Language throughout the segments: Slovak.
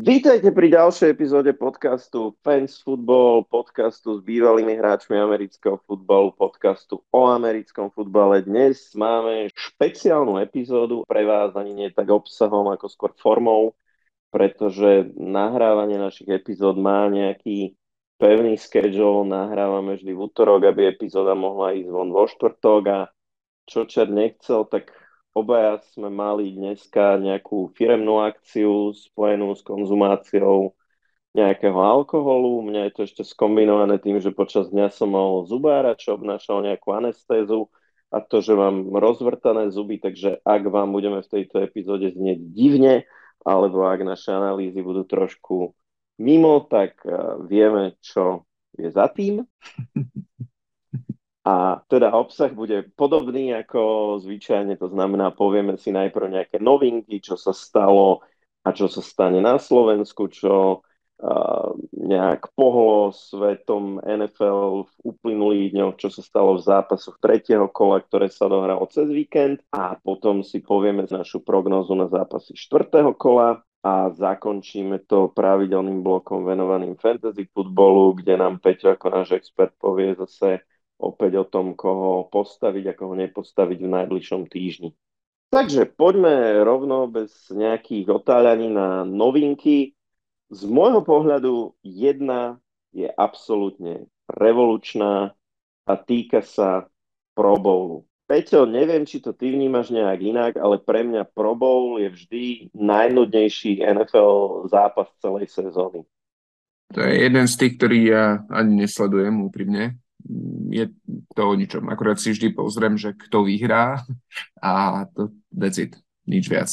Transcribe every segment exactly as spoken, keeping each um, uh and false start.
Vítajte pri ďalšej epizóde podcastu Fans Football, podcastu s bývalými hráčmi amerického futbalu, podcastu o americkom futbale. Dnes máme špeciálnu epizódu pre vás, ani nie tak obsahom, ako skôr formou, pretože nahrávanie našich epizód má nejaký pevný schedule. Nahrávame vždy v útorok, aby epizóda mohla ísť von vo štvrtok a čo čert nechcel, tak obaja sme mali dneska nejakú firemnú akciu spojenú s konzumáciou nejakého alkoholu. Mňa je to ešte skombinované tým, že počas dňa som mal zubára, čo obnášal nejakú anestézu a to, že mám rozvrtané zuby, takže ak vám budeme v tejto epizóde znieť divne, alebo ak naše analýzy budú trošku mimo, tak eh, vieme, čo je za tým. A teda obsah bude podobný ako zvyčajne, to znamená, povieme si najprv nejaké novinky, čo sa stalo a čo sa stane na Slovensku, čo uh, nejak pohlo svetom en ef el v uplynulých dňoch, čo sa stalo v zápasoch tretieho kola, ktoré sa dohralo cez víkend a potom si povieme našu prognózu na zápasy štvrtého kola a zakončíme to pravidelným blokom venovaným fantasy futbolu, kde nám Peťo ako náš expert povie zase opäť o tom, koho postaviť a koho nepostaviť v najbližšom týždni. Takže poďme rovno bez nejakých otáľaní na novinky. Z môjho pohľadu jedna je absolútne revolučná a týka sa Pro Bowlu. Peťo, neviem, či to ty vnímaš nejak inak, ale pre mňa Pro Bowl je vždy najnudnejší en ef el zápas celej sezóny. To je jeden z tých, ktorý ja ani nesledujem úprimne. Je to o ničom. Akurát si vždy pozriem, že kto vyhrá a to that's it. Nič viac.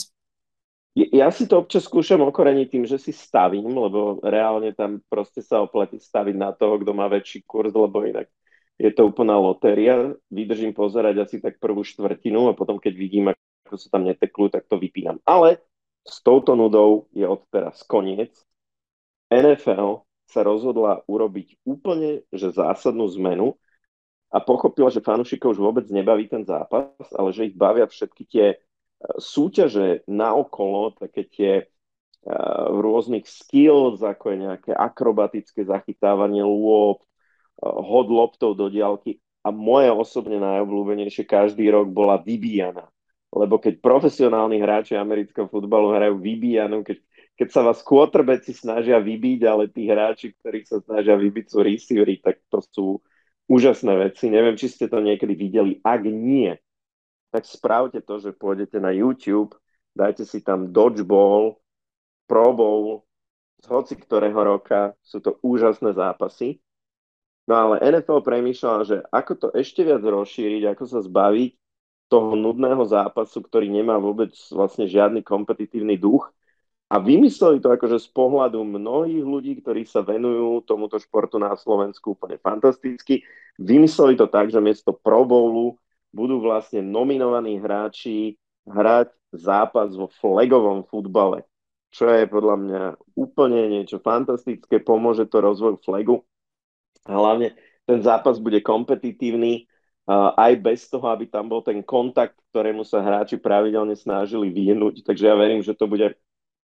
Ja si to občas skúšam okoreniť tým, že si stavím, lebo reálne tam proste sa oplatí staviť na toho, kto má väčší kurz, lebo inak je to úplná lotéria. Vydržím pozerať asi tak prvú štvrtinu a potom, keď vidím, ako sa tam neteklú, tak to vypínam. Ale s touto nudou je odteraz koniec. en ef el sa rozhodla urobiť úplne že zásadnú zmenu a pochopila, že fanúšikov už vôbec nebaví ten zápas, ale že ich bavia všetky tie e, súťaže naokolo, také tie uh, rôznych skills, ako je nejaké akrobatické zachytávanie lôb, uh, hod loptov do diaľky a moje osobne najobľúbenejšie každý rok bola vybíjana. Lebo keď profesionálni hráči amerického futbalu hrajú vybíjanu, keď keď sa vás quarterbacki snažia vybiť, ale tí hráči, ktorí sa snažia vybiť, sú receivery, tak to sú úžasné veci. Neviem, či ste to niekedy videli. Ak nie, tak spravte to, že pôjdete na YouTube, dajte si tam Dodgeball, Pro Bowl, z hoci ktorého roka, sú to úžasné zápasy. No ale en ef el premýšľala, že ako to ešte viac rozšíriť, ako sa zbaviť toho nudného zápasu, ktorý nemá vôbec vlastne žiadny kompetitívny duch. A vymysleli to akože z pohľadu mnohých ľudí, ktorí sa venujú tomuto športu na Slovensku úplne fantasticky. Vymysleli to tak, že miesto Pro Bowlu budú vlastne nominovaní hráči hrať zápas vo flagovom futbale, čo je podľa mňa úplne niečo fantastické, pomôže to rozvoju flagu. A hlavne ten zápas bude kompetitívny, uh, aj bez toho, aby tam bol ten kontakt, ktorému sa hráči pravidelne snažili vyhnúť. Takže ja verím, že to bude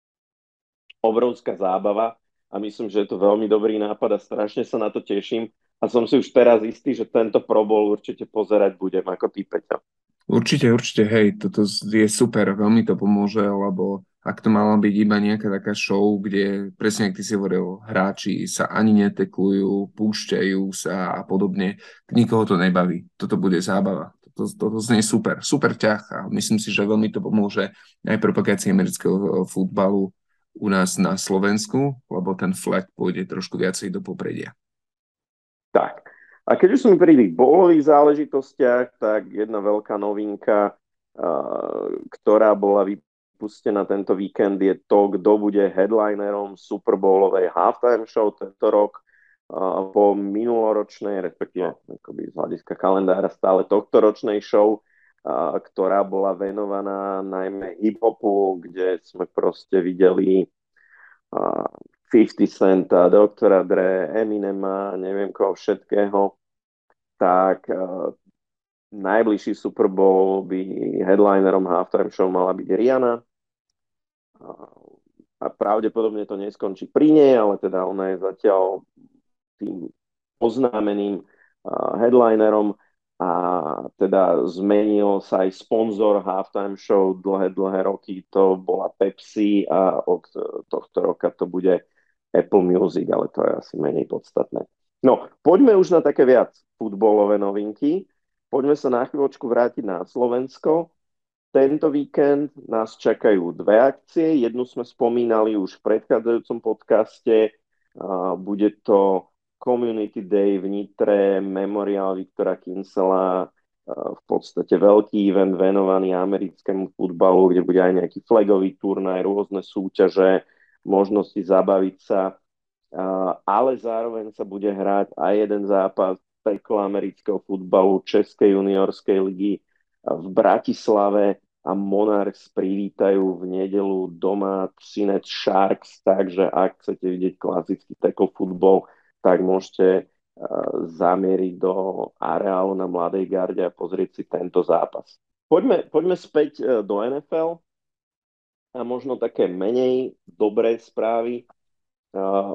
obrovská zábava a myslím, že je to veľmi dobrý nápad a strašne sa na to teším a som si už teraz istý, že tento Pro Bowl určite pozerať budem ako ty, Peťo. Určite, určite, hej, toto je super, veľmi to pomôže, lebo ak to mala byť iba nejaká taká show, kde presne, ak ty si hovoril, hráči sa ani neteklujú, púšťajú sa a podobne, nikoho to nebaví. Toto bude zábava. Toto, toto znie super, super ťah a myslím si, že veľmi to pomôže aj propagácii amerického futbalu u nás na Slovensku, lebo ten flag pôjde trošku viacej do popredia. Tak, a keď už sme pri tých bowlových záležitostiach, tak jedna veľká novinka, uh, ktorá bola vypustená tento víkend, je to, kto bude headlinerom Super Bowlovej halftime show tento rok. Uh, po minuloročnej, respektíve akoby z hľadiska kalendára stále tohto ročnej show, a, ktorá bola venovaná najmä hip-hopu, kde sme proste videli a, päťdesiat Centa, doktora Dre, Eminema, neviem koho všetkého, tak a, najbližší Super Bowl by headlinerom halftime show mala byť Rihanna. A, a pravdepodobne to neskončí pri nej, ale teda ona je zatiaľ tým oznámeným uh, headlinerom a teda zmenil sa aj sponzor halftime show dlhé, dlhé roky, to bola Pepsi a od tohto roka to bude Apple Music, ale to je asi menej podstatné. No, poďme už na také viac futbolové novinky. Poďme sa na chvíľočku vrátiť na Slovensko. Tento víkend nás čakajú dve akcie. Jednu sme spomínali už v predchádzajúcom podcaste. Bude to Community Day v Nitre, Memorial Viktora Kinsela, v podstate veľký event venovaný americkému futbalu, kde bude aj nejaký flagový turnaj, rôzne súťaže, možnosti zabaviť sa, ale zároveň sa bude hrať aj jeden zápas pekla amerického futbalu Českej juniorskej ligy v Bratislave a Monarchs privítajú v nedelu doma Třinec Sharks, takže ak chcete vidieť klasický tackle futbal, tak môžete uh, zamieriť do areálu na Mladej garde a pozrieť si tento zápas. Poďme, poďme späť uh, do en ef el a možno také menej dobré správy. Uh,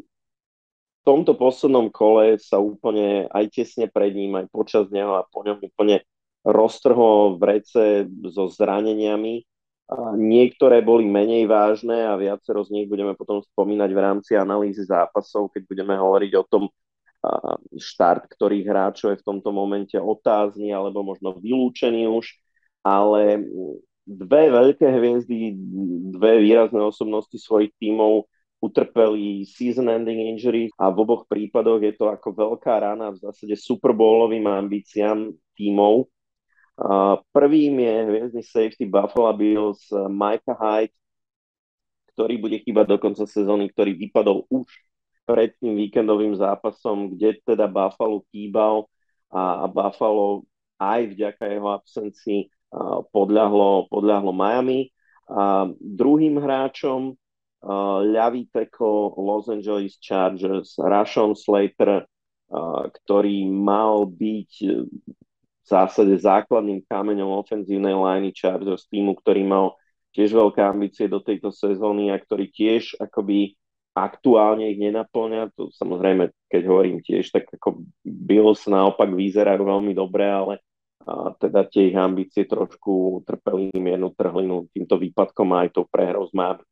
v tomto poslednom kole sa úplne aj tesne pred ním, aj počas neho a po ňom úplne roztrhlo vrece so zraneniami. A niektoré boli menej vážne a viacero z nich budeme potom spomínať v rámci analýzy zápasov, keď budeme hovoriť o tom, štart ktorých hráčov je v tomto momente otázny alebo možno vylúčený už, ale dve veľké hviezdy, dve výrazné osobnosti svojich tímov utrpeli season-ending injury a v oboch prípadoch je to ako veľká rana v zásade superbowlovým ambíciám tímov. Uh, prvým je hviezdny safety Buffalo Bills Micah Hyde, ktorý bude chýbať do konca sezóny, ktorý vypadol už pred tým víkendovým zápasom, kde teda Buffalo chýbal a, a Buffalo aj vďaka jeho absencii uh, podľahlo, podľahlo Miami. A druhým hráčom uh, ľavý tackle Los Angeles Chargers Rashawn Slater, uh, ktorý mal byť v zásade základným kameňom ofenzívnej liney Chargers, týmu, ktorý mal tiež veľké ambície do tejto sezóny a ktorý tiež akoby aktuálne ich nenaplňa. To samozrejme, keď hovorím tiež, tak ako Bills naopak vyzerajú veľmi dobre, ale a teda tie ich ambície trošku trpeli miernu trhlinu týmto výpadkom a aj tou prehrou z Miami.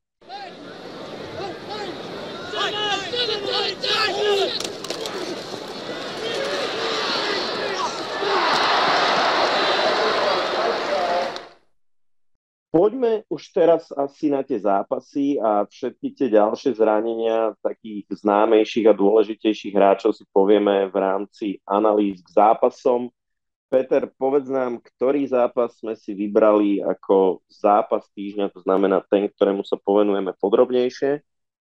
Poďme už teraz asi na tie zápasy a všetky tie ďalšie zranenia takých známejších a dôležitejších hráčov si povieme v rámci analýz k zápasom. Peter, povedz nám, ktorý zápas sme si vybrali ako zápas týždňa, to znamená ten, ktorému sa povenujeme podrobnejšie.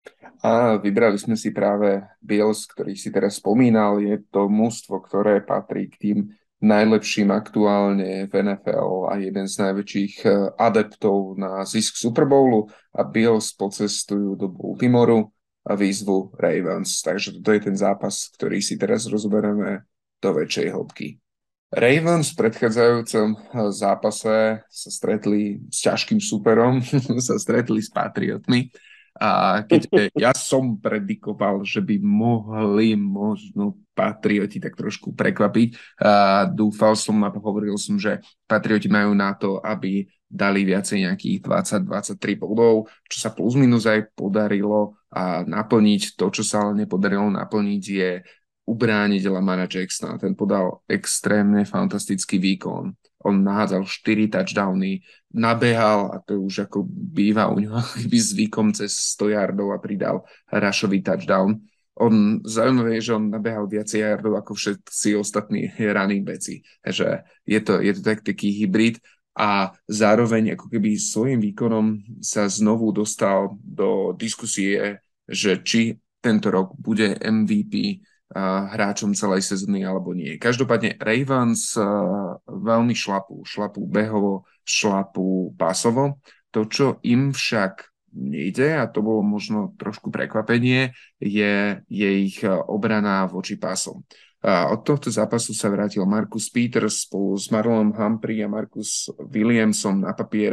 A vybrali sme si práve Bills, ktorý si teraz spomínal. Je to mužstvo, ktoré patrí k tým najlepším aktuálne v en ef el a jeden z najväčších adeptov na zisk Super Bowlu a Bills pocestujú do Baltimoru a výzvu Ravens. Takže toto je ten zápas, ktorý si teraz rozoberieme do väčšej hĺbky. Ravens v predchádzajúcom zápase sa stretli s ťažkým superom, sa stretli s Patriotmi. A keď ja som predikoval, že by mohli možno Patrioti tak trošku prekvapiť, a dúfal som a hovoril som, že Patrioti majú na to, aby dali viacej nejakých dvadsať dvadsaťtri bodov, čo sa plus minus aj podarilo a naplniť. To, čo sa ale nepodarilo naplniť, je ubrániť Lamara Jacksona. Ten podal extrémne fantastický výkon. On nahádzal štyri touchdowny, nabehal, a to už ako býva u ňoho zvykom cez sto yardov a pridal rushový touchdown. On, zaujímavé je, že on nabehal viacej yardov ako všetci ostatní running backi. Takže je to, je to tak, taký hybrid a zároveň ako keby svojím výkonom sa znovu dostal do diskusie, že či tento rok bude em ví pí hráčom celej sezóny alebo nie. Každopádne Ravens uh, veľmi šlapú, šlapú behovo, šlapú pasovo. To, čo im však nejde, a to bolo možno trošku prekvapenie, je, je ich obrana voči pásom. Uh, od tohto zápasu sa vrátil Marcus Peters spolu s Marlonom Humphrey a Marcus Williamsom na papiere.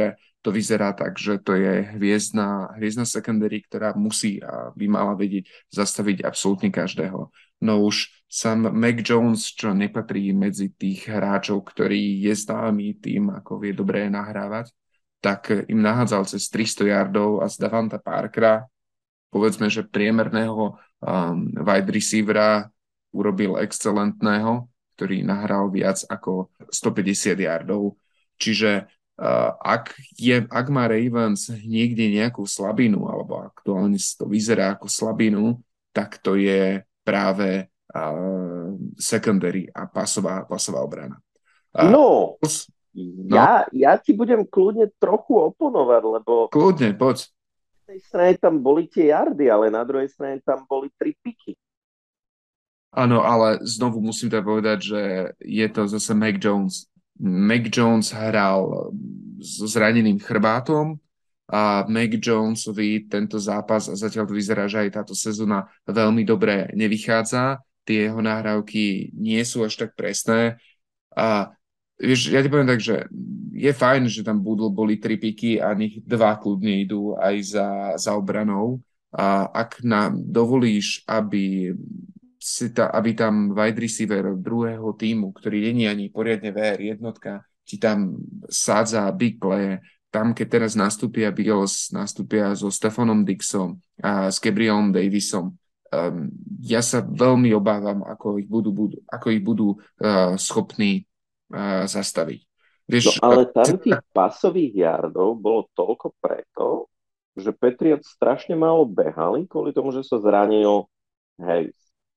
to vyzerá tak, že to je hviezdna, hviezdna secondary, ktorá musí a by mala vedieť zastaviť absolútne každého. No už sám Mac Jones, čo nepatrí medzi tých hráčov, ktorý je známy tým, ako vie dobre nahrávať, tak im nahádzal cez tristo yardov a z Davanta Parkera, povedzme, že priemerného um, wide receivera urobil excelentného, ktorý nahral viac ako stopäťdesiat yardov. Čiže uh, ak, je, ak má Ravens niekde nejakú slabinu, alebo aktuálne to vyzerá ako slabinu, tak to je práve uh, secondary a pasová, pasová obrana. Uh, No, no, ja, ja ti budem kľudne trochu oponovať, lebo kľudne, poď. na jednej strane tam boli tie jardy, ale na druhej strane tam boli tri piky. Áno, ale znovu musím teda povedať, že je to zase Mac Jones. Mac Jones hral so zraneným chrbátom a Mac Jonesovi tento zápas, a zatiaľ to vyzerá, že aj táto sezóna veľmi dobre nevychádza. Tie jeho nahrávky nie sú až tak presné. A vieš, ja ti poviem tak, že je fajn, že tam budú, boli tri piky a nech dva kľudne idú aj za, za obranou. A ak nám dovolíš, aby si ta, aby tam wide receiver druhého týmu, ktorý nie je ani poriadne vé er jednotka, ti tam sádza big play, tam keď teraz nastúpia Bills, nastúpia so Stefanom Dixom a s Gabrielom Davisom. Um, ja sa veľmi obávam, ako ich budú, budú, ako ich budú uh, schopní uh, zastaviť. Vieš, No ale tam tých pasových yardov bolo toľko preto, že Patriots strašne málo behali kvôli tomu, že sa zranil Hayes.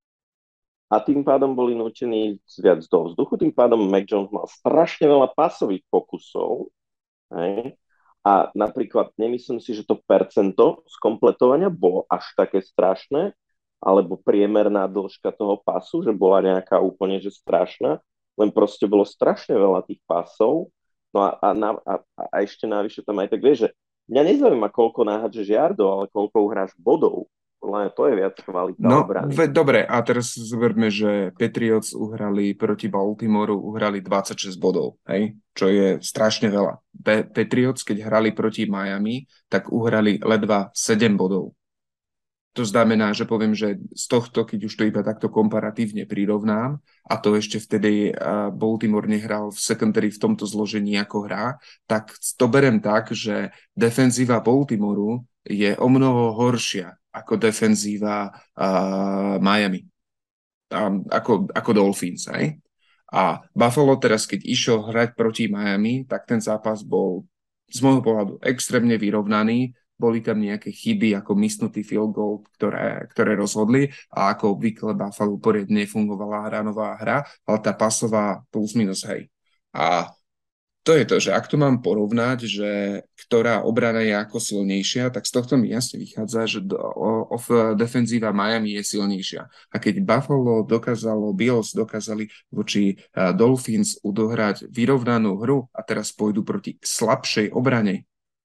A tým pádom boli nútení viac do vzduchu, tým pádom Mac Jones mal strašne veľa pasových pokusov. Hej? A napríklad nemyslím si, že to percento skompletovania bolo až také strašné, alebo priemerná dĺžka toho pasu, že bola nejaká úplne že strašná, len proste bolo strašne veľa tých pasov. No a, a, a, a ešte navyše tam aj tak vieš, že mňa nezaujíma, koľko náhadžeš yardov, ale koľko uhráš bodov. Len to je viac kvalita no, obrany. ve, dobre, a teraz zoberme, že Patriots uhrali proti Baltimoru, uhrali dvadsaťšesť bodov, hej? Čo je strašne veľa. Pe- Patriots, keď hrali proti Miami, tak uhrali ledva sedem bodov. To znamená, že poviem, že z tohto, keď už to iba takto komparatívne prirovnám, a to ešte vtedy Baltimore nehral v secondary v tomto zložení ako hrá, tak to berem tak, že defenzíva Baltimoru je o mnoho horšia ako defenzíva uh, Miami, um, ako, ako Dolphins. Aj? A Buffalo teraz, keď išiel hrať proti Miami, tak ten zápas bol z môjho pohľadu extrémne vyrovnaný. Boli tam nejaké chyby, ako misnutý field goal, ktoré, ktoré rozhodli a ako obvykle Buffalo poriadne nefungovala hranová hra, ale tá pasová plus minus hej. A to je to, že ak to mám porovnať, že ktorá obrana je ako silnejšia, tak z tohto mi jasne vychádza, že do, o, o, defenzíva Miami je silnejšia. A keď Buffalo dokázalo, Bills dokázali voči uh, Dolphins udohrať vyrovnanú hru a teraz pôjdu proti slabšej obrane,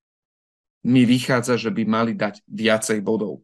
mi vychádza, že by mali dať viacej bodov.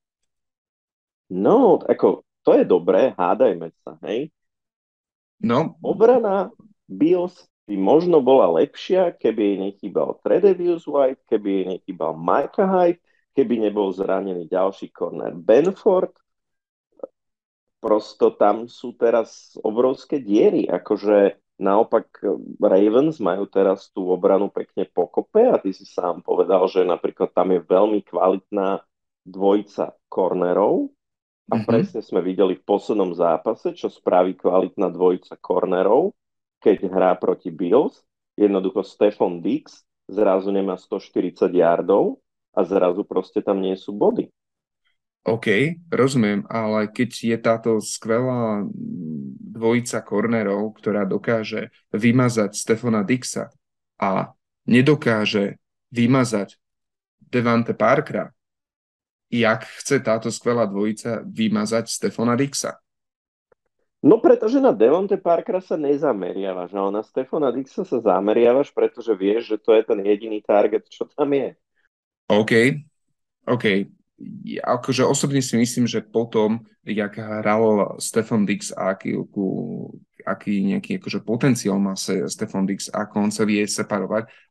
No, ako, to je dobré, hádajme sa, hej? No. Obrana Bills by možno bola lepšia, keby jej nechýbal Tredavious White, keby jej nechýbal Micah Hyde, keby nebol zranený ďalší corner Benford. Prosto tam sú teraz obrovské diery, akože naopak Ravens majú teraz tú obranu pekne pokope a ty si sám povedal, že napríklad tam je veľmi kvalitná dvojica cornerov a mm-hmm. presne sme videli v poslednom zápase, čo spraví kvalitná dvojica cornerov, keď hrá proti Bills. Jednoducho Stephon Diggs zrazu nemá stoštyridsať yardov a zrazu proste tam nie sú body. OK, rozumiem, ale keď je táto skvelá dvojica kornerov, ktorá dokáže vymazať Stephona Diggsa a nedokáže vymazať Devante Parkera, jak chce táto skvelá dvojica vymazať Stephona Diggsa? No pretože na Devante Parkera sa nezameriavaš, ale na Stephona Diggsa sa zameriavaš, pretože vieš, že to je ten jediný target, čo tam je. OK, OK. Ja akože osobne si myslím, že potom, jak hral Stephon Diggs a aký, aký nejaký akože potenciál má Stephon Diggs, ako on sa vie separovať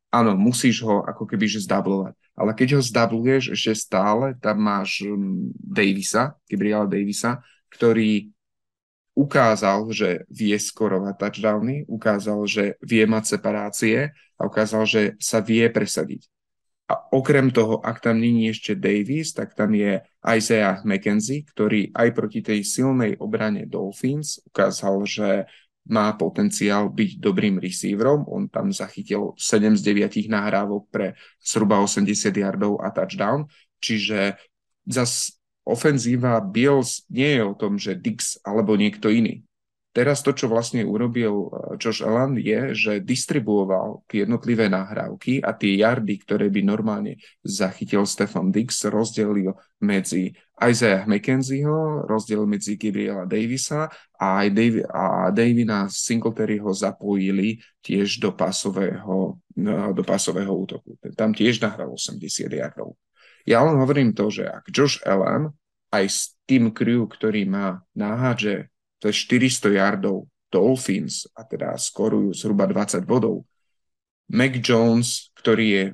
áno, musíš ho ako keby že zdablovať. Ale keď ho zdabluješ, že stále tam máš um, Davisa, Gabriela Davisa, ktorý ukázal, že vie skorovať touchdowny, ukázal, že vie mať separácie a ukázal, že sa vie presadiť. A okrem toho, ak tam není ešte Davis, tak tam je Isaiah McKenzie, ktorý aj proti tej silnej obrane Dolphins ukázal, že má potenciál byť dobrým receiverom. On tam zachytil sedem z deviatich nahrávok pre zhruba osemdesiat yardov a touchdown. Čiže zas ofenzíva Bills nie je o tom, že Dix alebo niekto iný. Teraz to, čo vlastne urobil Josh Allen, je, že distribuoval tie jednotlivé nahrávky a tie yardy, ktoré by normálne zachytil Stefon Diggs, rozdelil medzi Isaiah McKenzieho, rozdelil medzi Gabriela Davisa a aj Davi, a Davina Singletaryho zapojili tiež do pasového, do pasového útoku. Tam tiež nahral osemdesiat yardov. Ja len hovorím to, že ak Josh Allen aj s tým crew, ktorý má nahádže to je štyristo yardov Dolphins a teda skorujú zhruba dvadsať bodov. Mac Jones, ktorý je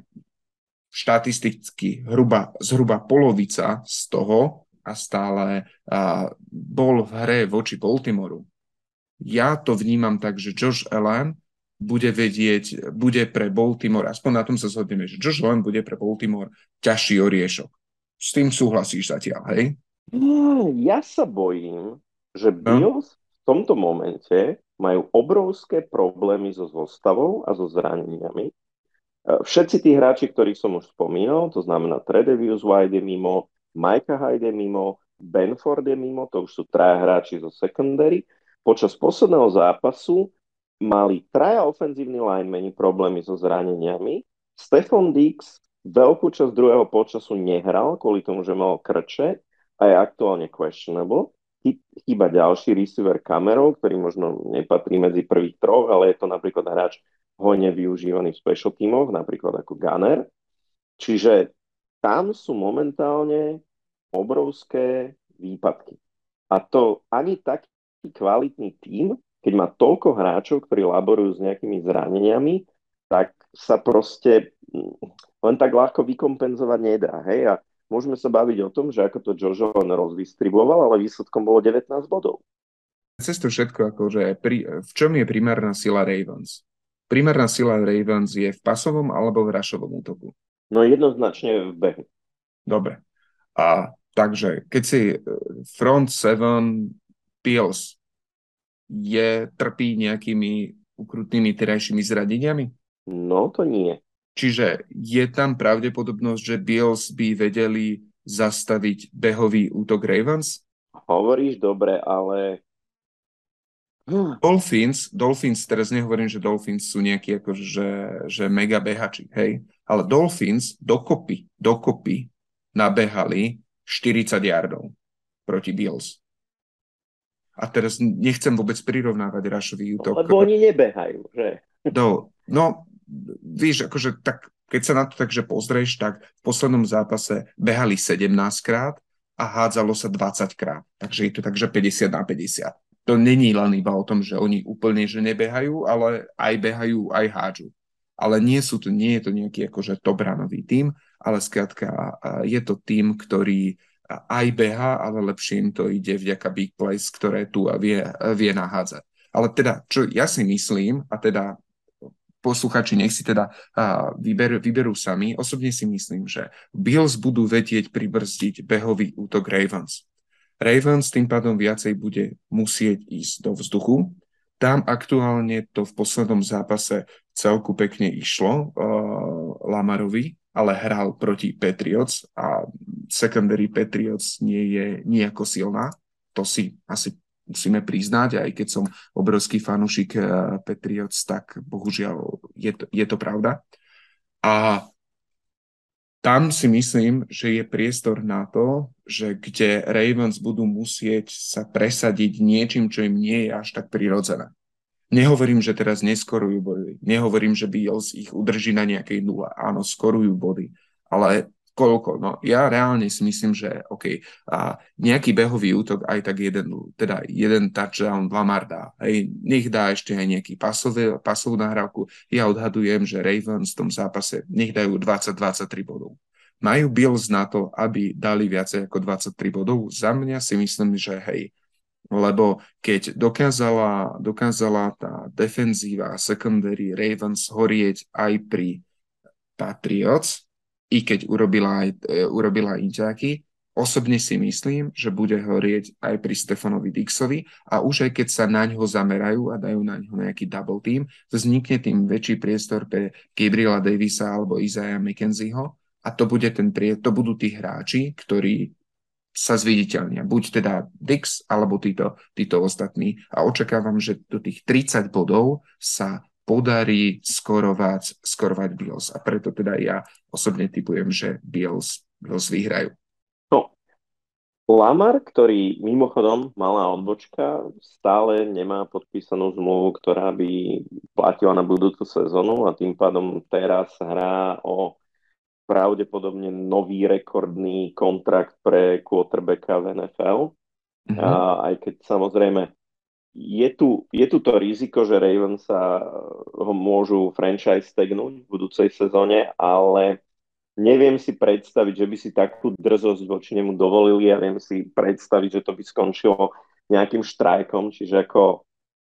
štatisticky hruba, zhruba polovica z toho a stále a, bol v hre voči Baltimoru. Ja to vnímam tak, že Josh Allen bude vedieť, bude pre Baltimore, aspoň na tom sa zhodneme, že Josh Allen bude pre Baltimore ťažší oriešok. S tým súhlasíš zatiaľ, hej? Ja sa bojím, že Bills v tomto momente majú obrovské problémy so zostavou a so zraneniami. Všetci tí hráči, ktorých som už spomínal, to znamená Tredavious White je mimo, Micah Hyde je mimo, Benford je mimo, to už sú traja hráči zo secondary. Počas posledného zápasu mali traja ofenzívni linemeni problémy so zraneniami. Stefon Diggs veľkú časť druhého počasu nehral, kvôli tomu, že mal krče a je aktuálne questionable. Chýba ďalší receiver kamerou, ktorý možno nepatrí medzi prvých troch, ale je to napríklad hráč hojne využívaný v special teamoch, napríklad ako gunner. Čiže tam sú momentálne obrovské výpadky. A to ani taký kvalitný tím, keď má toľko hráčov, ktorí laborujú s nejakými zraneniami, tak sa proste len tak ľahko vykompenzovať nedá. Hej? A môžeme sa baviť o tom, že ako to Josh Allen rozdistribuoval, ale výsledkom bolo devätnásť bodov. Cez to všetko, akože pri, v čom je primárna sila Ravens? Primárna sila Ravens je v pasovom alebo v rašovom útoku? No jednoznačne v behu. Dobre. A takže, keď si front seven Bills je, trpí nejakými ukrutnými terajšími zraneniami? No, to nie. Čiže je tam pravdepodobnosť, že Bills by vedeli zastaviť behový útok Ravens? Hovoríš dobre, ale... Dolphins, Dolphins, teraz nehovorím, že Dolphins sú nejakí akože, že, že mega behači, hej, ale Dolphins dokopy, dokopy nabehali štyridsať yardov proti Bills. A teraz nechcem vôbec prirovnávať rašový útok. Lebo oni nebehajú, že? Do, no, víš, akože tak, keď sa na to takže pozrieš, tak v poslednom zápase behali sedemnásťkrát a hádzalo sa dvadsaťkrát. Takže je to takže päťdesiat na päťdesiat. To není len iba o tom, že oni úplne že nebehajú, ale aj behajú, aj hádžu. Ale nie sú to, nie je to nejaký akože top-runový tím, ale skrátka je to tím, ktorý aj beha, ale lepšie im to ide vďaka big plays, ktoré tu vie, vie nahádzať. Ale teda, čo ja si myslím, a teda posluchači nech si teda uh, vyber, vyberú sami. Osobne si myslím, že Bills budú vedieť pribrzdiť behový útok Ravens. Ravens tým pádom viacej bude musieť ísť do vzduchu. Tam aktuálne to v poslednom zápase celku pekne išlo uh, Lamarovi, ale hral proti Patriots a secondary Patriots nie je nejako silná. To si asi musíme priznať, aj keď som obrovský fanúšik Patriots, tak bohužiaľ je to, je to pravda. A tam si myslím, že je priestor na to, že kde Ravens budú musieť sa presadiť niečím, čo im nie je až tak prirodzené. Nehovorím, že teraz neskorujú body. Nehovorím, že Bills ich udrží na nejakej nule. Áno, skorujú body. Ale koľko? No, ja reálne si myslím, že OK, a nejaký behový útok, aj tak jeden, teda jeden touchdown Lamar dá. Hej, nech dá ešte aj nejaký pasový, pasovú nahrávku. Ja odhadujem, že Ravens v tom zápase nech dajú dvadsať dvadsaťtri bodov. Majú Bills na to, aby dali viacej ako dvadsaťtri bodov? Za mňa si myslím, že hej, lebo keď dokázala, dokázala tá defenzíva secondary Ravens horieť aj pri Patriots, i keď urobila aj e, urobila inťáky, osobne si myslím, že bude horieť aj pri Stefanovi Dixovi a už aj keď sa na ňo zamerajú a dajú na ňo nejaký double team, vznikne tým väčší priestor pre Gabriela Davisa alebo Isaiah McKenzieho a to, bude ten prie, to budú tí hráči, ktorí sa zviditeľnia. Buď teda Dix, alebo títo, títo ostatní. A očakávam, že do tých tridsať bodov sa podarí skorovať, skorovať Bills. A preto teda ja osobne typujem, že Bills, Bills vyhrajú. No, Lamar, ktorý mimochodom malá odbočka, stále nemá podpísanú zmluvu, ktorá by platila na budúcu sezónu a tým pádom teraz hrá o pravdepodobne nový rekordný kontrakt pre quarterbacka v en ef el. Mhm. A aj keď samozrejme je tu, je tu to riziko, že Ravens sa ho môžu franchise tagnúť v budúcej sezóne, ale neviem si predstaviť, že by si takú drzosť voči nemu dovolili a viem si predstaviť, že to by skončilo nejakým štrajkom, čiže ako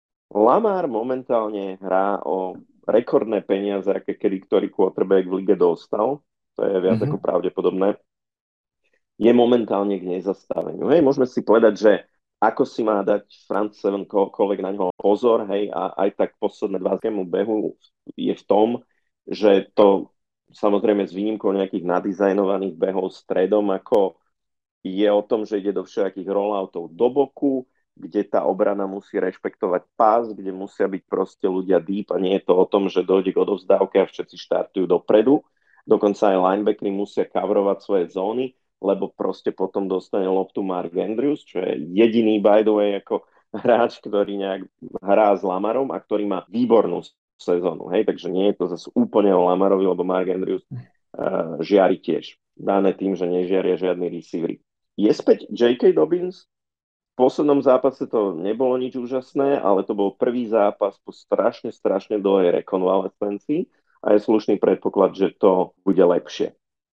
Lamar momentálne hrá o rekordné peniaze, aké kedy ktorý quarterback v lige dostal. To je viac Mhm. ako pravdepodobné. Je momentálne k nezastaveniu. Hej, môžeme si povedať, že ako si má dať Front sedem koľkoľvek na ňo pozor, hej, a aj tak posledné dvadsiatemu behu je v tom, že to samozrejme s výnimkou nejakých nadizajnovaných behov stredom, ako je o tom, že ide do všetkých rolloutov do boku, kde tá obrana musí rešpektovať pás, kde musia byť proste ľudia deep a nie je to o tom, že dojde k odovzdávke a všetci štartujú dopredu. Dokonca aj linebackery musia coverovať svoje zóny, lebo proste potom dostane loptu Mark Andrews, čo je jediný, by the way, ako hráč, ktorý nejak hrá s Lamarom a ktorý má výbornú sezónu. Hej? Takže nie je to zase úplne o Lamarovi, lebo Mark Andrews uh, žiari tiež. Dané tým, že nežiaria žiadny receivery. Je späť J K. Dobbins. V poslednom zápase to nebolo nič úžasné, ale to bol prvý zápas po strašne, strašne dlhej rekonvalescencii a je slušný predpoklad, že to bude lepšie.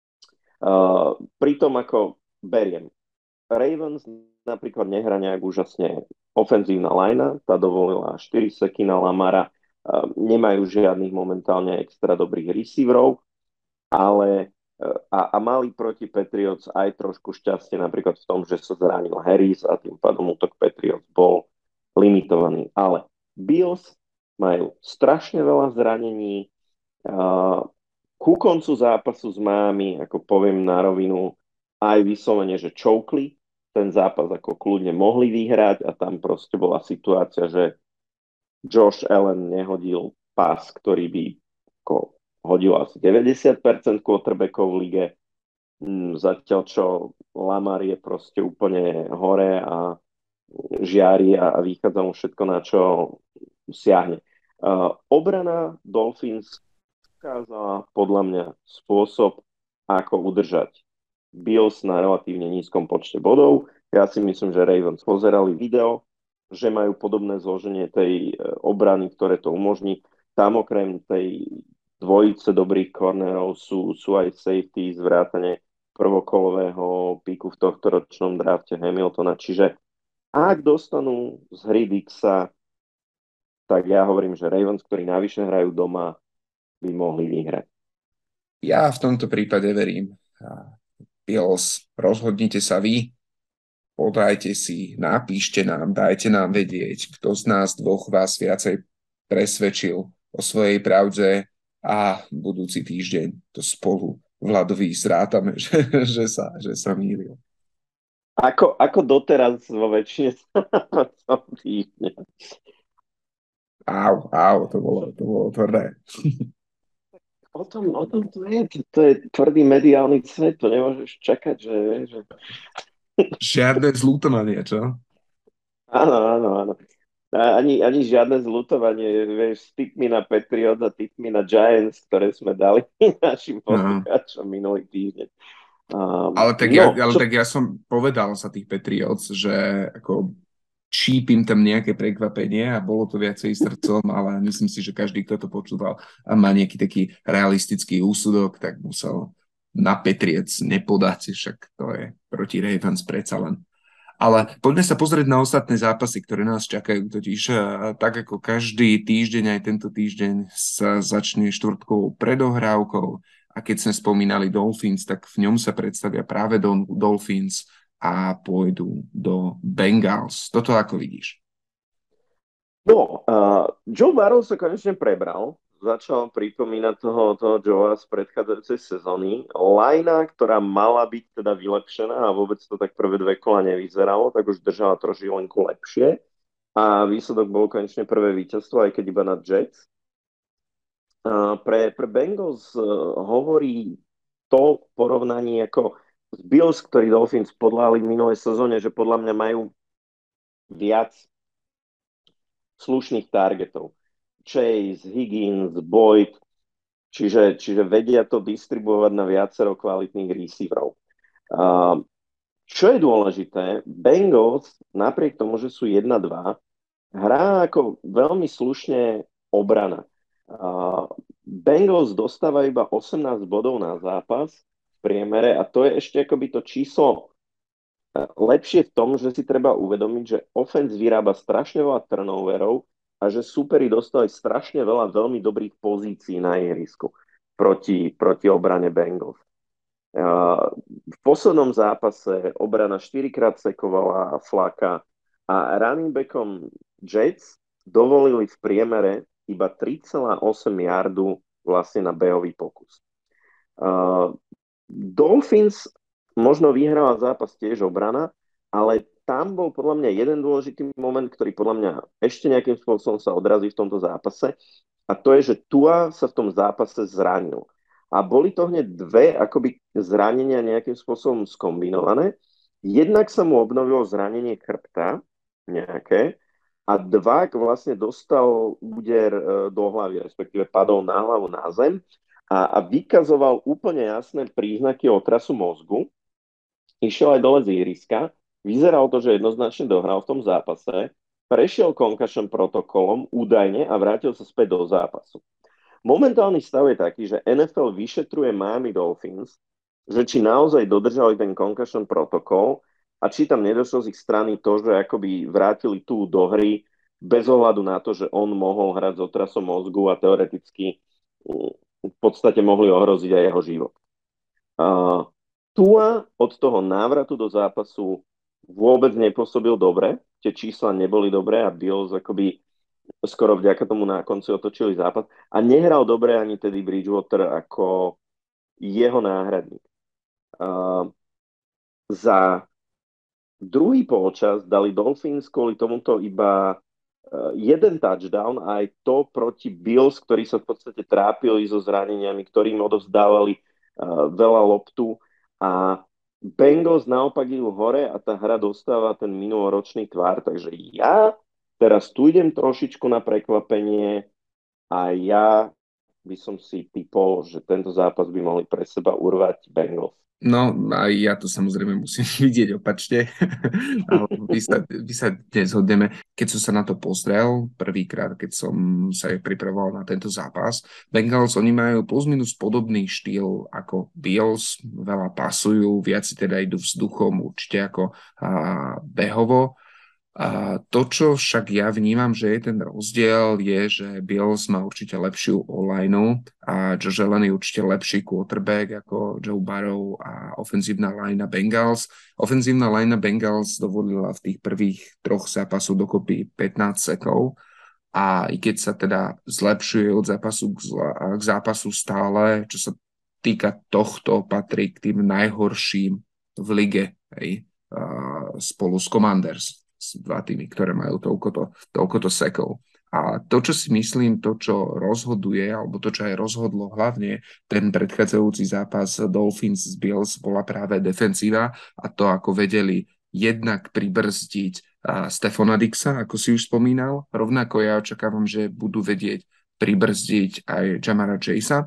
Uh, pritom ako beriem, Ravens napríklad nehra nejak úžasne ofenzívna lajna, tá dovolila štyri seky na Lamara, uh, nemajú žiadnych momentálne extra dobrých receiverov, ale uh, a, a mali proti Patriots aj trošku šťastie napríklad v tom, že sa zranil Harris a tým pádom útok Patriots bol limitovaný. Ale Bills majú strašne veľa zranení, uh, ku koncu zápasu s Miami, ako poviem na rovinu, aj vyslovene, že čoukli, ten zápas ako kľudne mohli vyhrať a tam proste bola situácia, že Josh Allen nehodil pás, ktorý by ako hodil asi deväťdesiat percent quarterbackov v lige, zatiaľ čo Lamar je proste úplne hore a žiari a, a vychádza mu všetko, na čo siahne. Uh, obrana Dolphins ukázala podľa mňa spôsob, ako udržať Bills na relatívne nízkom počte bodov. Ja si myslím, že Ravens pozerali video, že majú podobné zloženie tej obrany, ktoré to umožní. Tam okrem tej dvojice dobrých cornerov sú, sú aj safety z vrátane prvokolového píku v tohto ročnom drafte Hamiltona. Čiže ak dostanú z hry Dixa, tak ja hovorím, že Ravens, ktorí navyše hrajú doma, by mohli vyhrať. Ja v tomto prípade verím. Bills, rozhodnite sa vy, podajte si, napíšte nám, dajte nám vedieť, kto z nás dvoch vás viacej presvedčil o svojej pravde a budúci týždeň to spolu Vladovi zrátame, že, že, sa, že sa mýlil. Ako, ako doteraz vo väčšine som týždňa. Au, au, to bolo, to bolo tvrdé. O tom, o tom to je, to je tvrdý mediálny svet, to nemôžeš čakať, že... že... Žiadne zlútomanie, čo? Áno, áno, áno. A ani, ani žiadne zľutovanie, vieš, s tipmi na Patriots a tipmi na Giants, ktoré sme dali našim No. poslucháčom minulý týždeň. Um, Ale tak ja, no, ale čo... tak ja som povedal za tých Patriots, že ako čípim tam nejaké prekvapenie a bolo to viacej srdcom, ale myslím si, že každý, kto to počúval a má nejaký taký realistický úsudok, tak musel na Patriots nepodať, však to je proti Ravens predsa len. Ale poďme sa pozrieť na ostatné zápasy, ktoré nás čakajú. Totiž a tak ako každý týždeň, aj tento týždeň sa začne štvrtkovou predohrávkou. A keď sme spomínali Dolphins, tak v ňom sa predstavia práve Don- Dolphins a pôjdu do Bengals. Toto ako vidíš? No, uh, Joe Burrow sa konečne prebral. Začal pripomínať toho, toho Joea z predchádzajúcej sezóny. Lajna, ktorá mala byť teda vylepšená a vôbec to tak prvé dve kola nevyzeralo, tak už držala trošičku lepšie. A výsledok bol konečne prvé víťazstvo, aj keď iba na Jets. Uh, pre, pre Bengals uh, hovorí to porovnanie ako z Bills, ktorí Dolphins podľahli v minulej sezóne, že podľa mňa majú viac slušných targetov. Chase, Higgins, Boyd, čiže, čiže vedia to distribuovať na viacero kvalitných receiverov. Uh, čo je dôležité, Bengals, napriek tomu, že sú jedna dva, hrá ako veľmi slušne obrana. Uh, Bengals dostáva iba osemnásť bodov na zápas v priemere a to je ešte akoby to číslo lepšie v tom, že si treba uvedomiť, že offense vyrába strašne veľa turnoverov a že superi dostali strašne veľa veľmi dobrých pozícií na ihrisku proti, proti obrane Bengals. V poslednom zápase obrana štyrikrát sekovala Flaka a running backom Jets dovolili v priemere iba tri celé osem yardu vlastne na behový pokus. Dolphins možno vyhrala zápas tiež obrana, ale tam bol podľa mňa jeden dôležitý moment, ktorý podľa mňa ešte nejakým spôsobom sa odrazí v tomto zápase a to je, že Tua sa v tom zápase zranil. A boli to hneď dve akoby zranenia nejakým spôsobom skombinované. Jednak sa mu obnovilo zranenie chrbta nejaké a dva vlastne dostal úder do hlavy, respektíve padol na hlavu na zem a, a vykazoval úplne jasné príznaky otrasu mozgu. Išiel aj dole z ihriska, vyzeralo to, že jednoznačne dohral v tom zápase, prešiel concussion protokolom údajne a vrátil sa späť do zápasu. Momentálny stav je taký, že en ef el vyšetruje Miami Dolphins, že či naozaj dodržali ten concussion protokol a či tam nedošlo z ich strany to, že akoby vrátili tú do hry bez ohľadu na to, že on mohol hrať s otrasom mozgu a teoreticky v podstate mohli ohroziť aj jeho život. Uh, Tua od toho návratu do zápasu vôbec nepôsobil dobre, tie čísla neboli dobré a Bills akoby skoro vďaka tomu na konci otočili zápas a nehral dobre ani Teddy Bridgewater ako jeho náhradník. Uh, za druhý polčas dali Dolphins kvôli tomuto iba uh, jeden touchdown a aj to proti Bills, ktorí sa v podstate trápili so zraneniami, ktorým odovzdávali uh, veľa loptu a Bengals naopak idú hore a tá hra dostáva ten minuloročný tvar, takže ja teraz tu idem trošičku na prekvapenie a ja by som si typol, že tento zápas by mohli pre seba urvať Bengals. No, aj ja to samozrejme musím vidieť opačne, ale vy sa, vy sa nezhodneme. Keď som sa na to pozrel, prvýkrát, keď som sa pripravoval na tento zápas, Bengals, oni majú plus minus podobný štýl ako Bills, veľa pasujú, viac teda idú vzduchom, určite ako a, behovo. A to, čo však ja vnímam, že je ten rozdiel, je, že Bills má určite lepšiu online a Josh Allen je určite lepší quarterback ako Joe Burrow a ofenzívna linea Bengals. Ofenzívna linea Bengals dovolila v tých prvých troch zápasoch dokopy pätnásť sekov a i keď sa teda zlepšuje od zápasu k, zla, k zápasu stále, čo sa týka tohto, patrí k tým najhorším v lige, hej, spolu s Commanders. Dva týmy, ktoré majú toľkoto, toľkoto sekov. A to, čo si myslím, to, čo rozhoduje, alebo to, čo aj rozhodlo hlavne ten predchádzajúci zápas Dolphins z Bills, bola práve defenzíva a to, ako vedeli jednak pribrzdiť a Stefana Dixa, ako si už spomínal. Rovnako ja očakávam, že budú vedieť pribrzdiť aj Jamara Chasea,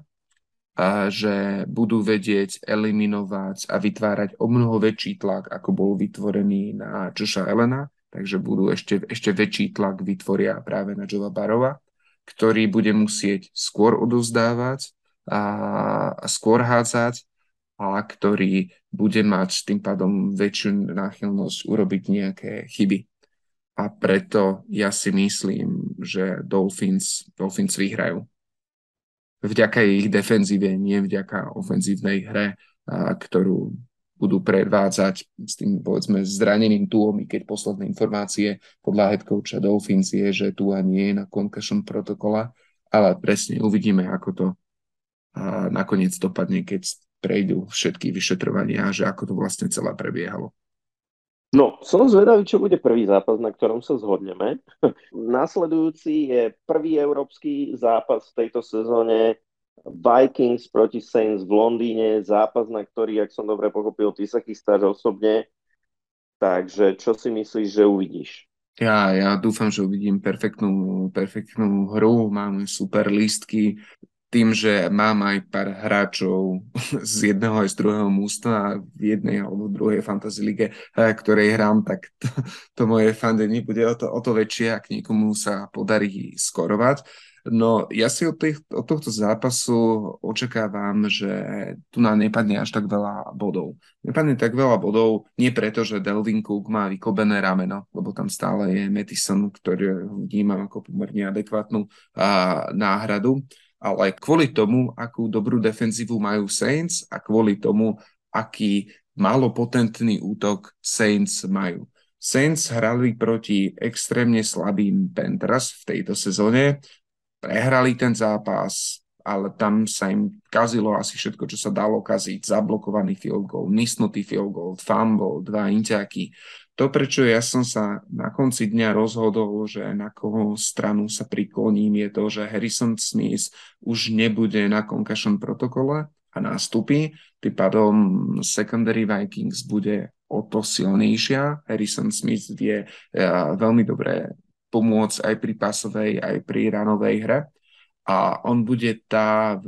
a že budú vedieť eliminovať a vytvárať o mnoho väčší tlak, ako bol vytvorený na Josha Allena, takže budú ešte, ešte väčší tlak vytvoria práve na Joea Barrowa, ktorý bude musieť skôr odovzdávať a, a skôr hádzať a ktorý bude mať tým pádom väčšiu náchylnosť urobiť nejaké chyby. A preto ja si myslím, že Dolphins, Dolphins vyhrajú. Vďaka ich defenzíve, nie vďaka ofenzívnej hre, a, ktorú budú predvádzať s tým, povedzme, zraneným Tuom, i keď posledné informácie podľa head coacha Dolphins je, že Tua nie je na concussion protokola, ale presne uvidíme, ako to a, nakoniec dopadne, keď prejdú všetky vyšetrovania, že ako to vlastne celé prebiehalo. No, som zvedavý, čo bude prvý zápas, na ktorom sa zhodneme. Nasledujúci je prvý európsky zápas v tejto sezóne Vikings proti Saints v Londýne. Zápas, na ktorý, ak som dobre pochopil, ty sa chystáš osobne. Takže čo si myslíš, že uvidíš? Ja, ja dúfam, že uvidím perfektnú, perfektnú hru, máme super lístky. Tým, že mám aj pár hráčov z jedného aj z druhého mústva v jednej alebo druhej fantasy lige, ktorej hrám, tak to, to moje fandenie bude o to, o to väčšie, ak niekomu sa podarí skorovať. No ja si od, tých, od tohto zápasu očakávam, že tu nám nepadne až tak veľa bodov. Nepadne tak veľa bodov, nie preto, že Delvin Cook má vykobené rameno, lebo tam stále je Mattison, ktorý vnímam ako pomerne adekvátnu a, náhradu, ale kvôli tomu, akú dobrú defenzívu majú Saints a kvôli tomu, aký malopotentný útok Saints majú. Saints hrali proti extrémne slabým Panthers v tejto sezóne, prehrali ten zápas, ale tam sa im kazilo asi všetko, čo sa dalo kaziť. Zablokovaný field goal, misnutý field goal, fumble, dva inťaky. To, prečo ja som sa na konci dňa rozhodol, že na koho stranu sa prikloním, je to, že Harrison Smith už nebude na concussion protokole a nástupí. Tým pádom secondary Vikings bude o to silnejšia. Harrison Smith vie uh, veľmi dobre pomôcť aj pri pasovej, aj pri ranovej hre. A on bude tá,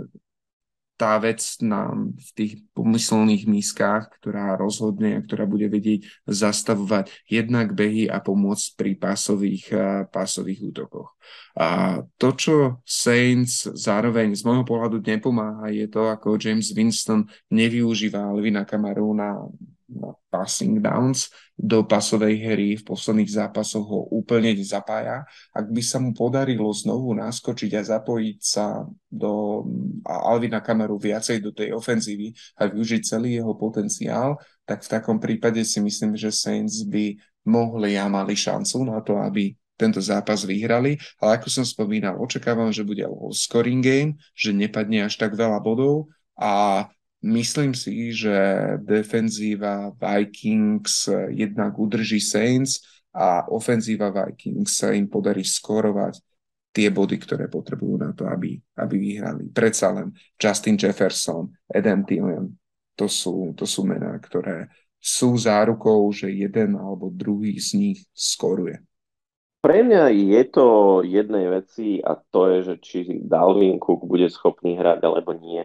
tá vec na, v tých pomyselných mískach, ktorá rozhodne a ktorá bude vedieť zastavovať jednak behy a pomôcť pri pásových, pásových útokoch. A to, čo Saints zároveň z môjho pohľadu nepomáha, je to, ako James Winston nevyužíva Alvina Kamaru na na passing downs do pasovej hry, v posledných zápasoch ho úplne zapája. Ak by sa mu podarilo znovu naskočiť a zapojiť sa do a Alvina Kamaru viacej do tej ofenzívy a využiť celý jeho potenciál, tak v takom prípade si myslím, že Saints by mohli a mali šancu na to, aby tento zápas vyhrali, ale ako som spomínal, očakávam, že bude low scoring game, že nepadne až tak veľa bodov a myslím si, že defenzíva Vikings jednak udrží Saints a ofenzíva Vikings sa im podarí skorovať tie body, ktoré potrebujú na to, aby, aby vyhrali. Predsa len Justin Jefferson, Adam Thielen, to sú, to sú mená, ktoré sú zárukou, že jeden alebo druhý z nich skoruje. Pre mňa je to jednej veci a to je, že či Dalvin Cook bude schopný hrať alebo nie.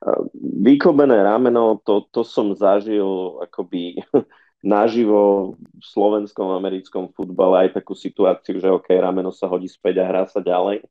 Vykobené rameno, to, to som zažil akoby naživo v slovenskom, americkom futbale aj takú situáciu, že OK, rameno sa hodí späť a hrá sa ďalej.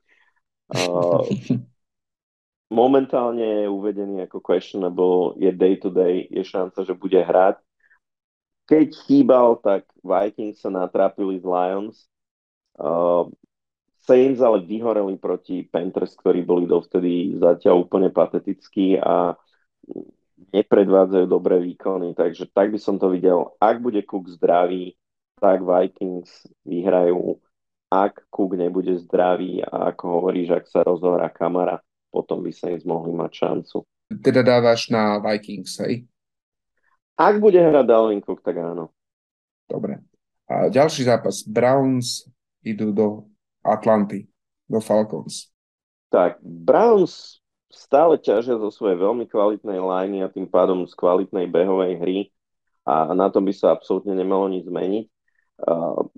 Momentálne je uvedený ako questionable, je day to day, je šanca, že bude hrať. Keď chýbal, tak Vikings sa natrápili z Lions. Uh, Saints ale vyhoreli proti Panthers, ktorí boli dovtedy zatiaľ úplne patetickí a nepredvádzajú dobré výkony, takže tak by som to videl. Ak bude Cook zdravý, tak Vikings vyhrajú. Ak Cook nebude zdravý a ako hovoríš, ak sa rozohrá Kamara, potom by Saints mohli mať šancu. Teda dávaš na Vikings, hej? Ak bude hrať Dalvin Cook, tak áno. Dobre. A ďalší zápas. Browns idú do Atlanty, do Falcons. Tak, Browns stále ťažia zo svojej veľmi kvalitnej liney a tým pádom z kvalitnej behovej hry a na tom by sa absolútne nemalo nič zmeniť. Uh,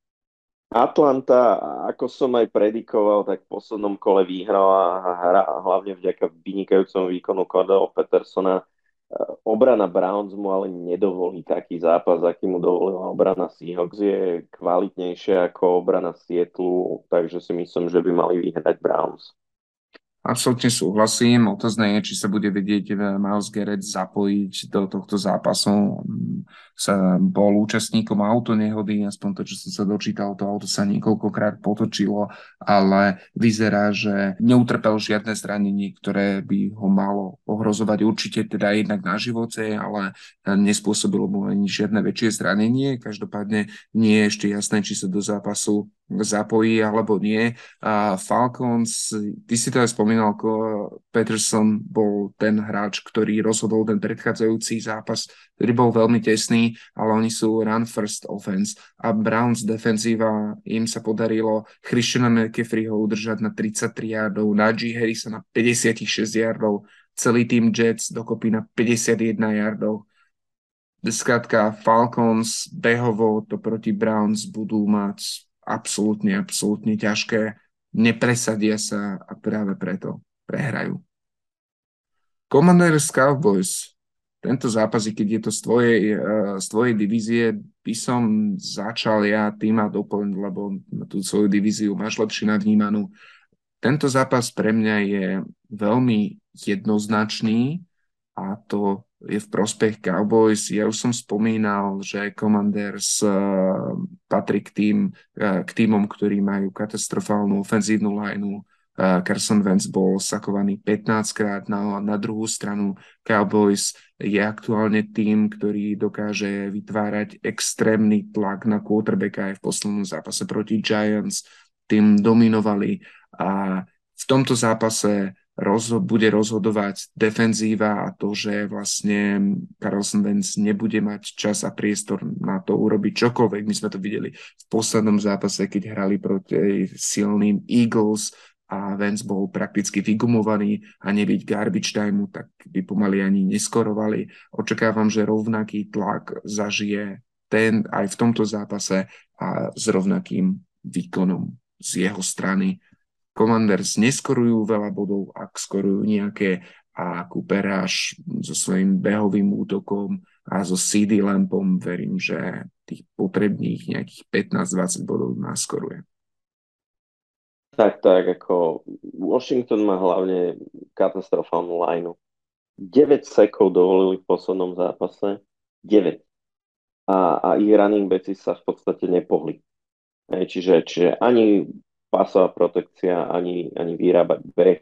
Atlanta, ako som aj predikoval, tak v poslednom kole vyhrala hra hlavne vďaka vynikajúcom výkonu Cordell Petersona. Obrana Browns mu ale nedovolí taký zápas, aký mu dovolila obrana Seahawks. Je kvalitnejšia ako obrana Seattle, takže si myslím, že by mali vyhrať Browns. Absolútne súhlasím. Otázne je, či sa bude vedieť Myles Garrett zapojiť do tohto zápasu. Sa bol účastníkom autonehody, aspoň to, čo som sa dočítal, to auto sa niekoľkokrát potočilo, ale vyzerá, že neutrpel žiadne zranenie, ktoré by ho malo ohrozovať určite teda jednak na živote, ale nespôsobilo mu ani žiadne väčšie zranenie. Každopádne nie je ešte jasné, či sa do zápasu zapojí alebo nie. A Falcons, ty si to aj spomínal, ako Peterson bol ten hráč, ktorý rozhodol ten predchádzajúci zápas, ktorý bol veľmi tesný, ale oni sú run first offense a Browns defenzíva, im sa podarilo Christiana McCaffreyho udržať na tridsaťtri yardov, Najee Harrisa na päťdesiatšesť yardov, celý tým Jets dokopy na päťdesiatjeden yardov. Skrátka Falcons behovo to proti Browns budú mať absolútne, absolútne ťažké, nepresadia sa a práve preto prehrajú. Commanders Cowboys. Tento zápas, keď je to z tvojej, z tvojej divízie, by som začal ja tým a doplň, lebo tú svoju divíziu máš lepšie nadvnímanú. Tento zápas pre mňa je veľmi jednoznačný a to je v prospech Cowboys. Ja už som spomínal, že Commanders uh, patrí k, tým, uh, k týmom, ktorí majú katastrofálnu ofenzívnu lineu. Uh, Carson Wentz bol sakovaný pätnásťkrát, na, na druhú stranu Cowboys je aktuálne tým, ktorý dokáže vytvárať extrémny tlak na quarterbacka aj v poslednom zápase proti Giants. Tým dominovali a v tomto zápase Rozho- bude rozhodovať defenzíva a to, že vlastne Carson Wentz nebude mať čas a priestor na to urobiť čokoľvek. My sme to videli v poslednom zápase, keď hrali proti silným Eagles a Wentz bol prakticky vygumovaný a nebyť garbage timeu, tak by pomaly ani neskorovali. Očakávam, že rovnaký tlak zažije ten aj v tomto zápase a s rovnakým výkonom z jeho strany. Commanders neskorujú veľa bodov, ak skorujú nejaké a Cooper Rush so svojím behovým útokom a so cé dé Lampom verím, že tých potrebných nejakých pätnásť dvadsať bodov naskoruje. Tak, tak, ako Washington má hlavne katastrofálnu lineu. deväť sekov dovolili v poslednom zápase. deväť. A, a ich running backi sa v podstate nepohli. Čiže, čiže ani pasová protekcia, ani, ani vyrábať beh.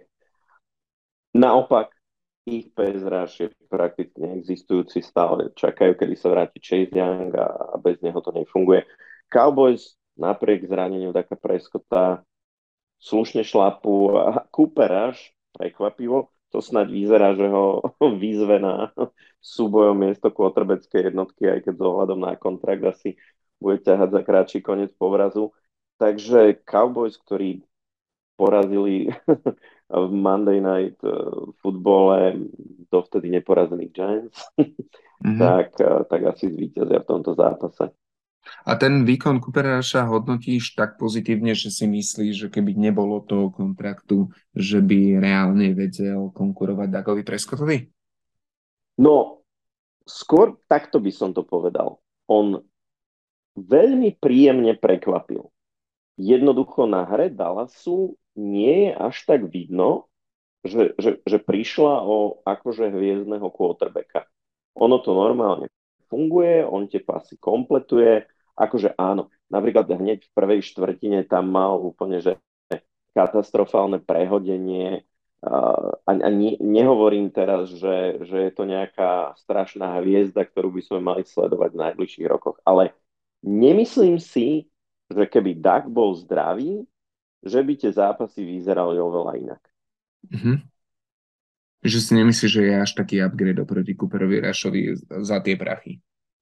Naopak, ich pass rush je prakticky neexistujúci, stále čakajú, kedy sa vráti Chase Young a, a bez neho to nefunguje. Cowboys napriek zraneniu Daka Prescotta slušne šlapu a Cooper Rush, prekvapivo, to snáď vyzerá, že ho vyzve na súbojom miesto quarterbackej jednotky, aj keď s ohľadom na kontrakt asi bude ťahať za kratší koniec povrazu. Takže Cowboys, ktorí porazili v Monday Night futbole dovtedy neporazených Giants, mm-hmm. tak, tak asi zvíťazia v tomto zápase. A ten výkon Coopera Rusha hodnotíš tak pozitívne, že si myslíš, že keby nebolo toho kontraktu, že by reálne vedel konkurovať Dagovi Prescottovi? No, skôr takto by som to povedal. On veľmi príjemne prekvapil. Jednoducho na hre Dallasu nie je až tak vidno, že, že, že prišla o akože hviezdneho quarterbacka. Ono to normálne funguje, on tie pasy kompletuje, akože áno, napríklad hneď v prvej štvrtine tam mal úplne, že katastrofálne prehodenie a, a ne, nehovorím teraz, že, že je to nejaká strašná hviezda, ktorú by sme mali sledovať v najbližších rokoch, ale nemyslím si, že keby Dak bol zdravý, že by tie zápasy vyzerali oveľa inak. Mm-hmm. Že si nemyslíš, že je až taký upgrade oproti Cooperovi Rushovi za tie prachy?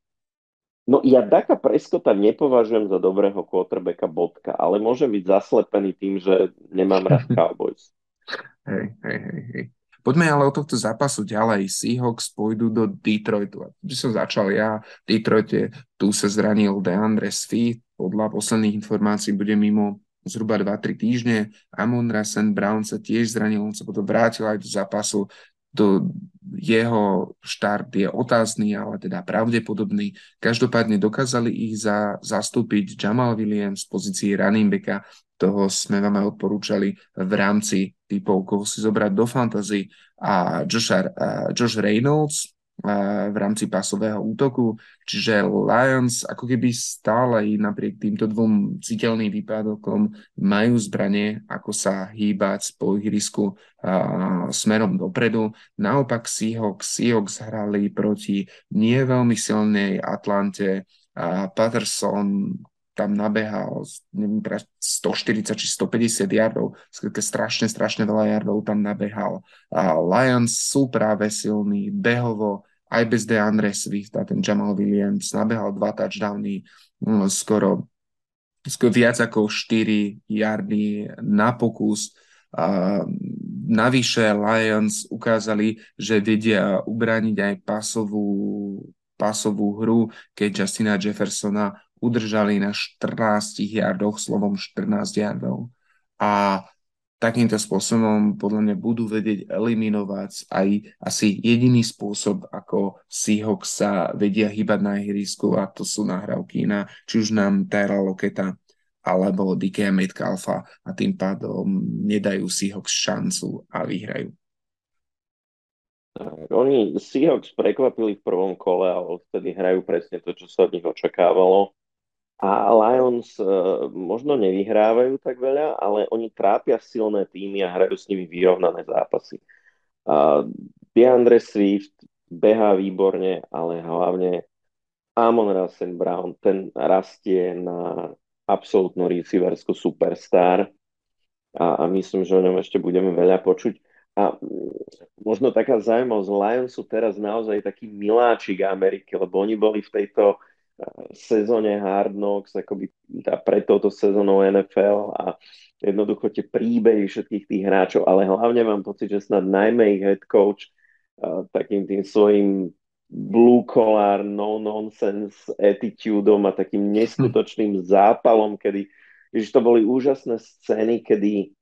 No ja Daka Prescotta nepovažujem za dobrého quarterbacka bodka, ale môžem byť zaslepený tým, že nemám rád Cowboys. Hej, hej, hej, hej. Poďme ale od tohto zápasu ďalej. Seahawks pôjdu do Detroitu. Kde som začal ja, v Detroite, tu sa zranil DeAndre Swift. Podľa posledných informácií bude mimo zhruba dva tri týždne. Amon-Ra Saint Brown sa tiež zranil, on sa potom vrátil aj do zápasu. Do jeho štart je otázny, ale teda pravdepodobný. Každopádne dokázali ich za, zastúpiť Jamal Williams z pozícii running backa. Toho sme vám aj odporúčali v rámci typov, koho si zobrať do fantasy. A Josh, a Josh Reynolds v rámci pasového útoku, čiže Lions ako keby stále napriek týmto dvom citeľným výpadkom majú zbranie, ako sa hýbať po ihrisku a, smerom dopredu. Naopak Seahawks, Seahawks hrali proti nie veľmi silnej Atlante a Patterson tam nabehal neviem, stoštyridsať či stopäťdesiat yardov, strašne, strašne veľa yardov tam nabehal. A Lions sú práve silní behovo, aj bez DeAndre Swift a ten Jamal Williams nabehal dva touchdowny, skoro, skoro viac ako štyri yardy na pokus. A navyše Lions ukázali, že vedia ubrániť aj pasovú, pasovú hru, keď Justina Jeffersona udržali na štrnástich yardoch, slovom štrnásť yardov. A takýmto spôsobom podľa mňa budú vedieť eliminovať aj asi jediný spôsob, ako Seahawks sa vedia hýbať na ihrisku, a to sú nahrávky na či už nám Tyra Locketta alebo D K Metcalfa, a tým pádom nedajú Seahawks šancu a vyhrajú. Oni Seahawks prekvapili v prvom kole a odtedy hrajú presne to, čo sa od nich očakávalo. A Lions uh, možno nevyhrávajú tak veľa, ale oni trápia silné týmy a hrajú s nimi vyrovnané zápasy. Uh, DeAndre Swift behá výborne, ale hlavne Amon-Ra Saint Brown, ten rastie na absolútnu receiverskú superstar a, a myslím, že o ňom ešte budeme veľa počuť. A možno taká zaujímavosť, Lions sú teraz naozaj taký miláčik Ameriky, lebo oni boli v tejto sezóne Hard Knocks, akoby tá pred touto sezónou N F L a jednoducho tie príbehy všetkých tých hráčov, ale hlavne mám pocit, že snad najmä ich head coach uh, takým tým svojim blue collar, no nonsense attitudom a takým neskutočným zápalom, kedy že to boli úžasné scény, kedy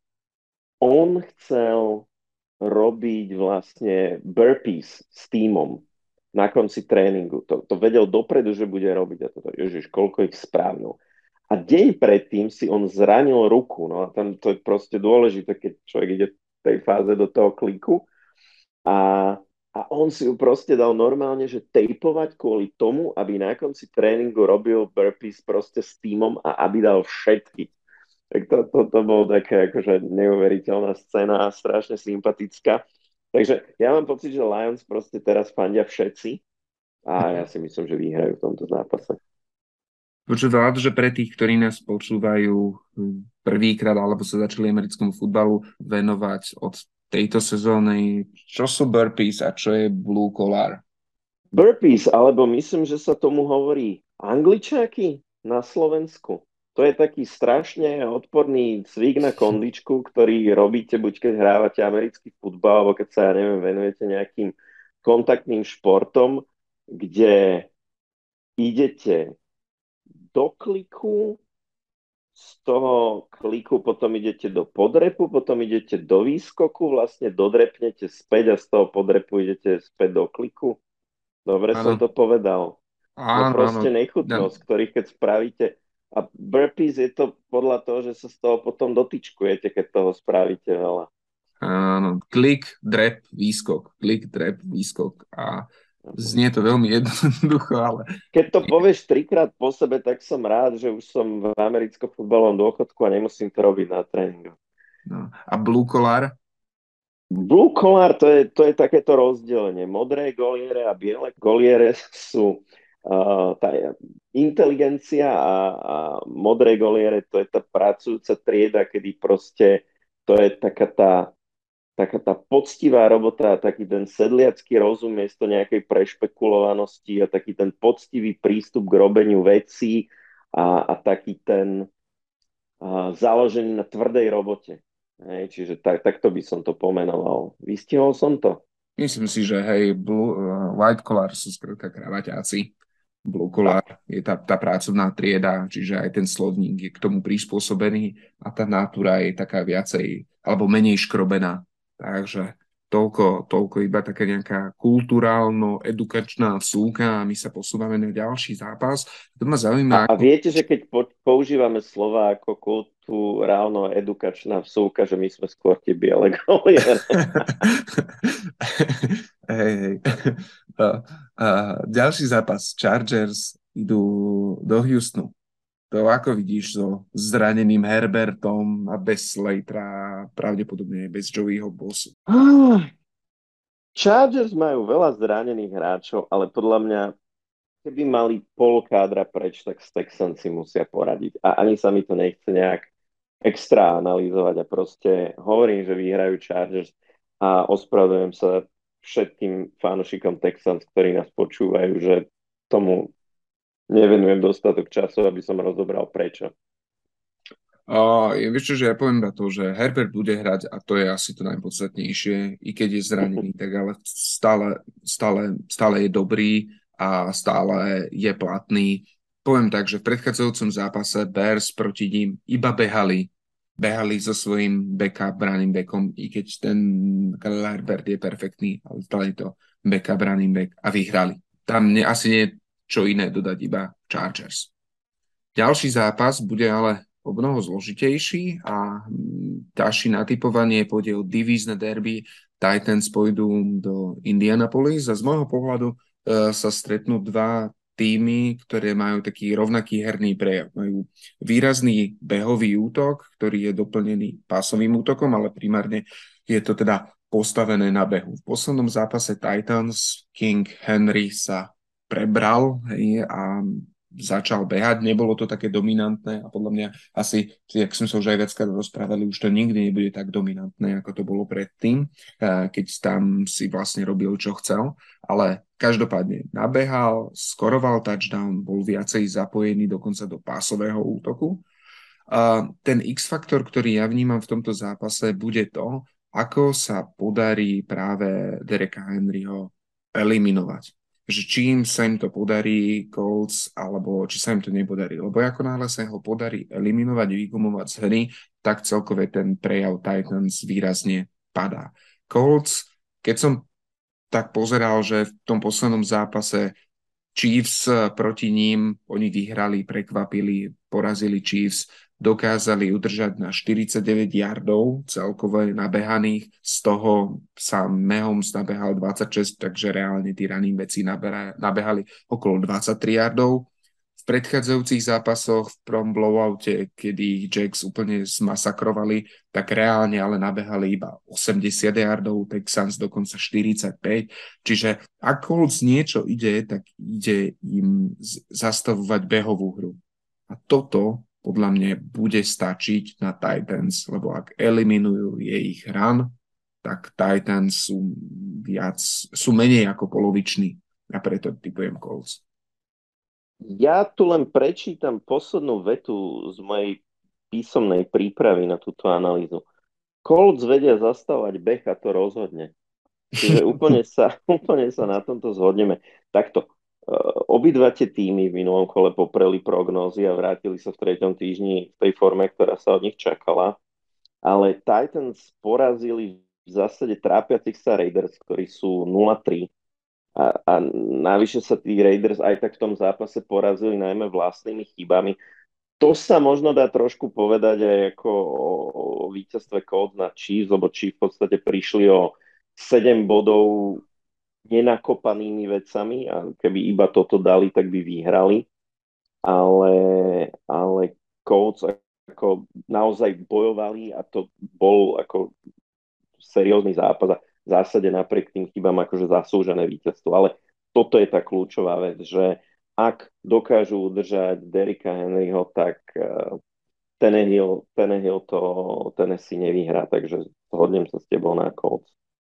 on chcel robiť vlastne burpees s tímom na konci tréningu. To, to vedel dopredu, že bude robiť. A toto, ježiš, koľko ich správil. A deň predtým si on zranil ruku. No a tam to je proste dôležité, keď človek ide v tej fáze do toho kliku. A, a on si ju proste dal normálne, že tejpovať kvôli tomu, aby na konci tréningu robil burpees proste s tímom a aby dal všetky. Tak to, to, to bolo také akože neuveriteľná scéna a strašne sympatická. Takže ja mám pocit, že Lions proste teraz fandia všetci a ja si myslím, že vyhrajú v tomto zápase. Počúvam, že pre tých, ktorí nás počúvajú prvýkrát alebo sa začali americkému futbalu venovať od tejto sezóny, čo sú burpees a čo je blue collar? Burpees, alebo myslím, že sa tomu hovorí angličáky na Slovensku. To je taký strašne odporný cvik na kondičku, ktorý robíte buď keď hrávate americký futbal, alebo keď sa, ja neviem, venujete nejakým kontaktným športom, kde idete do kliku, z toho kliku potom idete do podrepu, potom idete do výskoku, vlastne dodrepnete späť a z toho podrepu idete späť do kliku. Dobre ano. Som to povedal. Áno, no proste áno. nechutnosť, ktorých keď spravíte. A burpees je to podľa toho, že sa z toho potom dotyčkujete, keď toho spravíte veľa. Áno, klik, drep, výskok, klik, drep, výskok. A znie to veľmi jednoducho, ale... Keď to povieš trikrát po sebe, tak som rád, že už som v americkom futbalovom dôchodku a nemusím to robiť na tréningu. No. A blue collar? Blue collar, to je, to je takéto rozdelenie. Modré goliere a biele goliere sú uh, tá inteligencia a, a modré goliere, to je tá pracujúca trieda, kedy proste to je taká tá, taká tá poctivá robota a taký ten sedliacký rozum miesto nejakej prešpekulovanosti a taký ten poctivý prístup k robeniu vecí a, a taký ten uh, založený na tvrdej robote. Hej, čiže tak, takto by som to pomenoval. Vystihol som to? Myslím si, že hej, blue, uh, white collar sú skrátka kravaťáci. Blue collar Tak. je tá, tá pracovná trieda, čiže aj ten slovník je k tomu prispôsobený a tá natúra je taká viacej alebo menej škrobená. Takže toľko, toľko iba taká nejaká kulturálno-edukačná vsúka a my sa posúvame na ďalší zápas. To ma A, zaujíma, a ako... viete, že keď po, používame slova ako kulturálno edukačná vsúka, že my sme skôr tie biele goliere. Hej, hej. A, a ďalší zápas. Chargers idú do Houstonu. To ako vidíš so zraneným Herbertom a bez Slatera, pravdepodobne bez Joeyho Bossu. Ah, Chargers majú veľa zranených hráčov, ale podľa mňa, keby mali pol kádra preč, tak s Texans si musia poradiť. A ani sa mi to nechce nejak extra analyzovať a proste hovorím, že vyhrajú Chargers a ospravedlňujem sa všetkým fanúšikom Texans, ktorí nás počúvajú, že tomu nevenujem dostatok času, aby som rozobral prečo. A je, vieš čo, že ja poviem iba to, že Herbert bude hrať a to je asi to najpodstatnejšie, i keď je zranený, tak ale stále, stále, stále je dobrý a stále je platný. Poviem tak, že v predchádzajúcom zápase Bears proti ním iba behali. Behali so svojím backup running backom, i keď ten Khalil Herbert je perfektný, ale stále je to backup running back a vyhrali. Tam ne, asi nie je čo iné dodať, iba Chargers. Ďalší zápas bude ale o mnoho zložitejší a ďalší natypovanie pôjde o divízne derby. Titans pôjdu do Indianapolis a z môjho pohľadu e, sa stretnú dva týmy, ktoré majú taký rovnaký herný prejav. Majú výrazný behový útok, ktorý je doplnený pásovým útokom, ale primárne je to teda postavené na behu. V poslednom zápase Titans King Henry sa prebral, hej, a začal behať, nebolo to také dominantné a podľa mňa asi, jak sme sa už aj viackrát rozprávali, už to nikdy nebude tak dominantné, ako to bolo predtým, keď tam si vlastne robil, čo chcel, ale každopádne nabehal, skoroval touchdown, bol viacej zapojený dokonca do pásového útoku. A ten X-faktor, ktorý ja vnímam v tomto zápase, bude to, ako sa podarí práve Dereka Henryho eliminovať, že či im sa im to podarí Colts, alebo či sa im to nepodarí. Lebo ako náhle sa ho podarí eliminovať, vygumovať z hry, tak celkové ten prejav Titans výrazne padá. Colts, keď som tak pozeral, že v tom poslednom zápase Chiefs proti ním, oni vyhrali, prekvapili, porazili Chiefs, dokázali udržať na štyridsaťdeväť yardov celkové nabehaných, z toho sa Mahomes nabehal dvadsaťšesť, takže reálne tí running backi nabehali okolo dvadsaťtri yardov. V predchádzajúcich zápasoch v prvom blowoute, kedy ich Jacks úplne zmasakrovali, tak reálne ale nabehali iba osemdesiat yardov, Texans dokonca štyridsaťpäť. Čiže ak Colts niečo ide, tak ide im zastavovať behovú hru. A toto podľa mňa bude stačiť na Titans, lebo ak eliminujú jej ich run, tak Titans sú, viac, sú menej ako poloviční a preto typujem Colts. Ja tu len prečítam poslednú vetu z mojej písomnej prípravy na túto analýzu. Colts vedia zastavovať beh a to rozhodne. Čiže úplne sa, úplne sa na tomto zhodneme. Takto, obidva tie týmy v minulom kole popreli prognózy a vrátili sa v treťom týždni v tej forme, ktorá sa od nich čakala. Ale Titans porazili v zásade trápiacich sa Raiders, ktorí sú nula tri. A, a navyše sa tí Raiders aj tak v tom zápase porazili najmä vlastnými chybami. To sa možno dá trošku povedať aj ako o, o víťazstve Colts na Chiefs, lebo Chiefs v podstate prišli o sedem bodov nenakopanými vecami a keby iba toto dali, tak by vyhrali. Ale, ale Colts ako naozaj bojovali a to bol ako seriózny zápas a v zásade napriek tým chybám akože zaslúžené víťazstvo. Ale toto je tá kľúčová vec, že ak dokážu udržať Derricka Henryho, tak uh, Tannehill, Tannehill to Tennessee nevyhrá, takže zhodnem sa s tebou na Colts.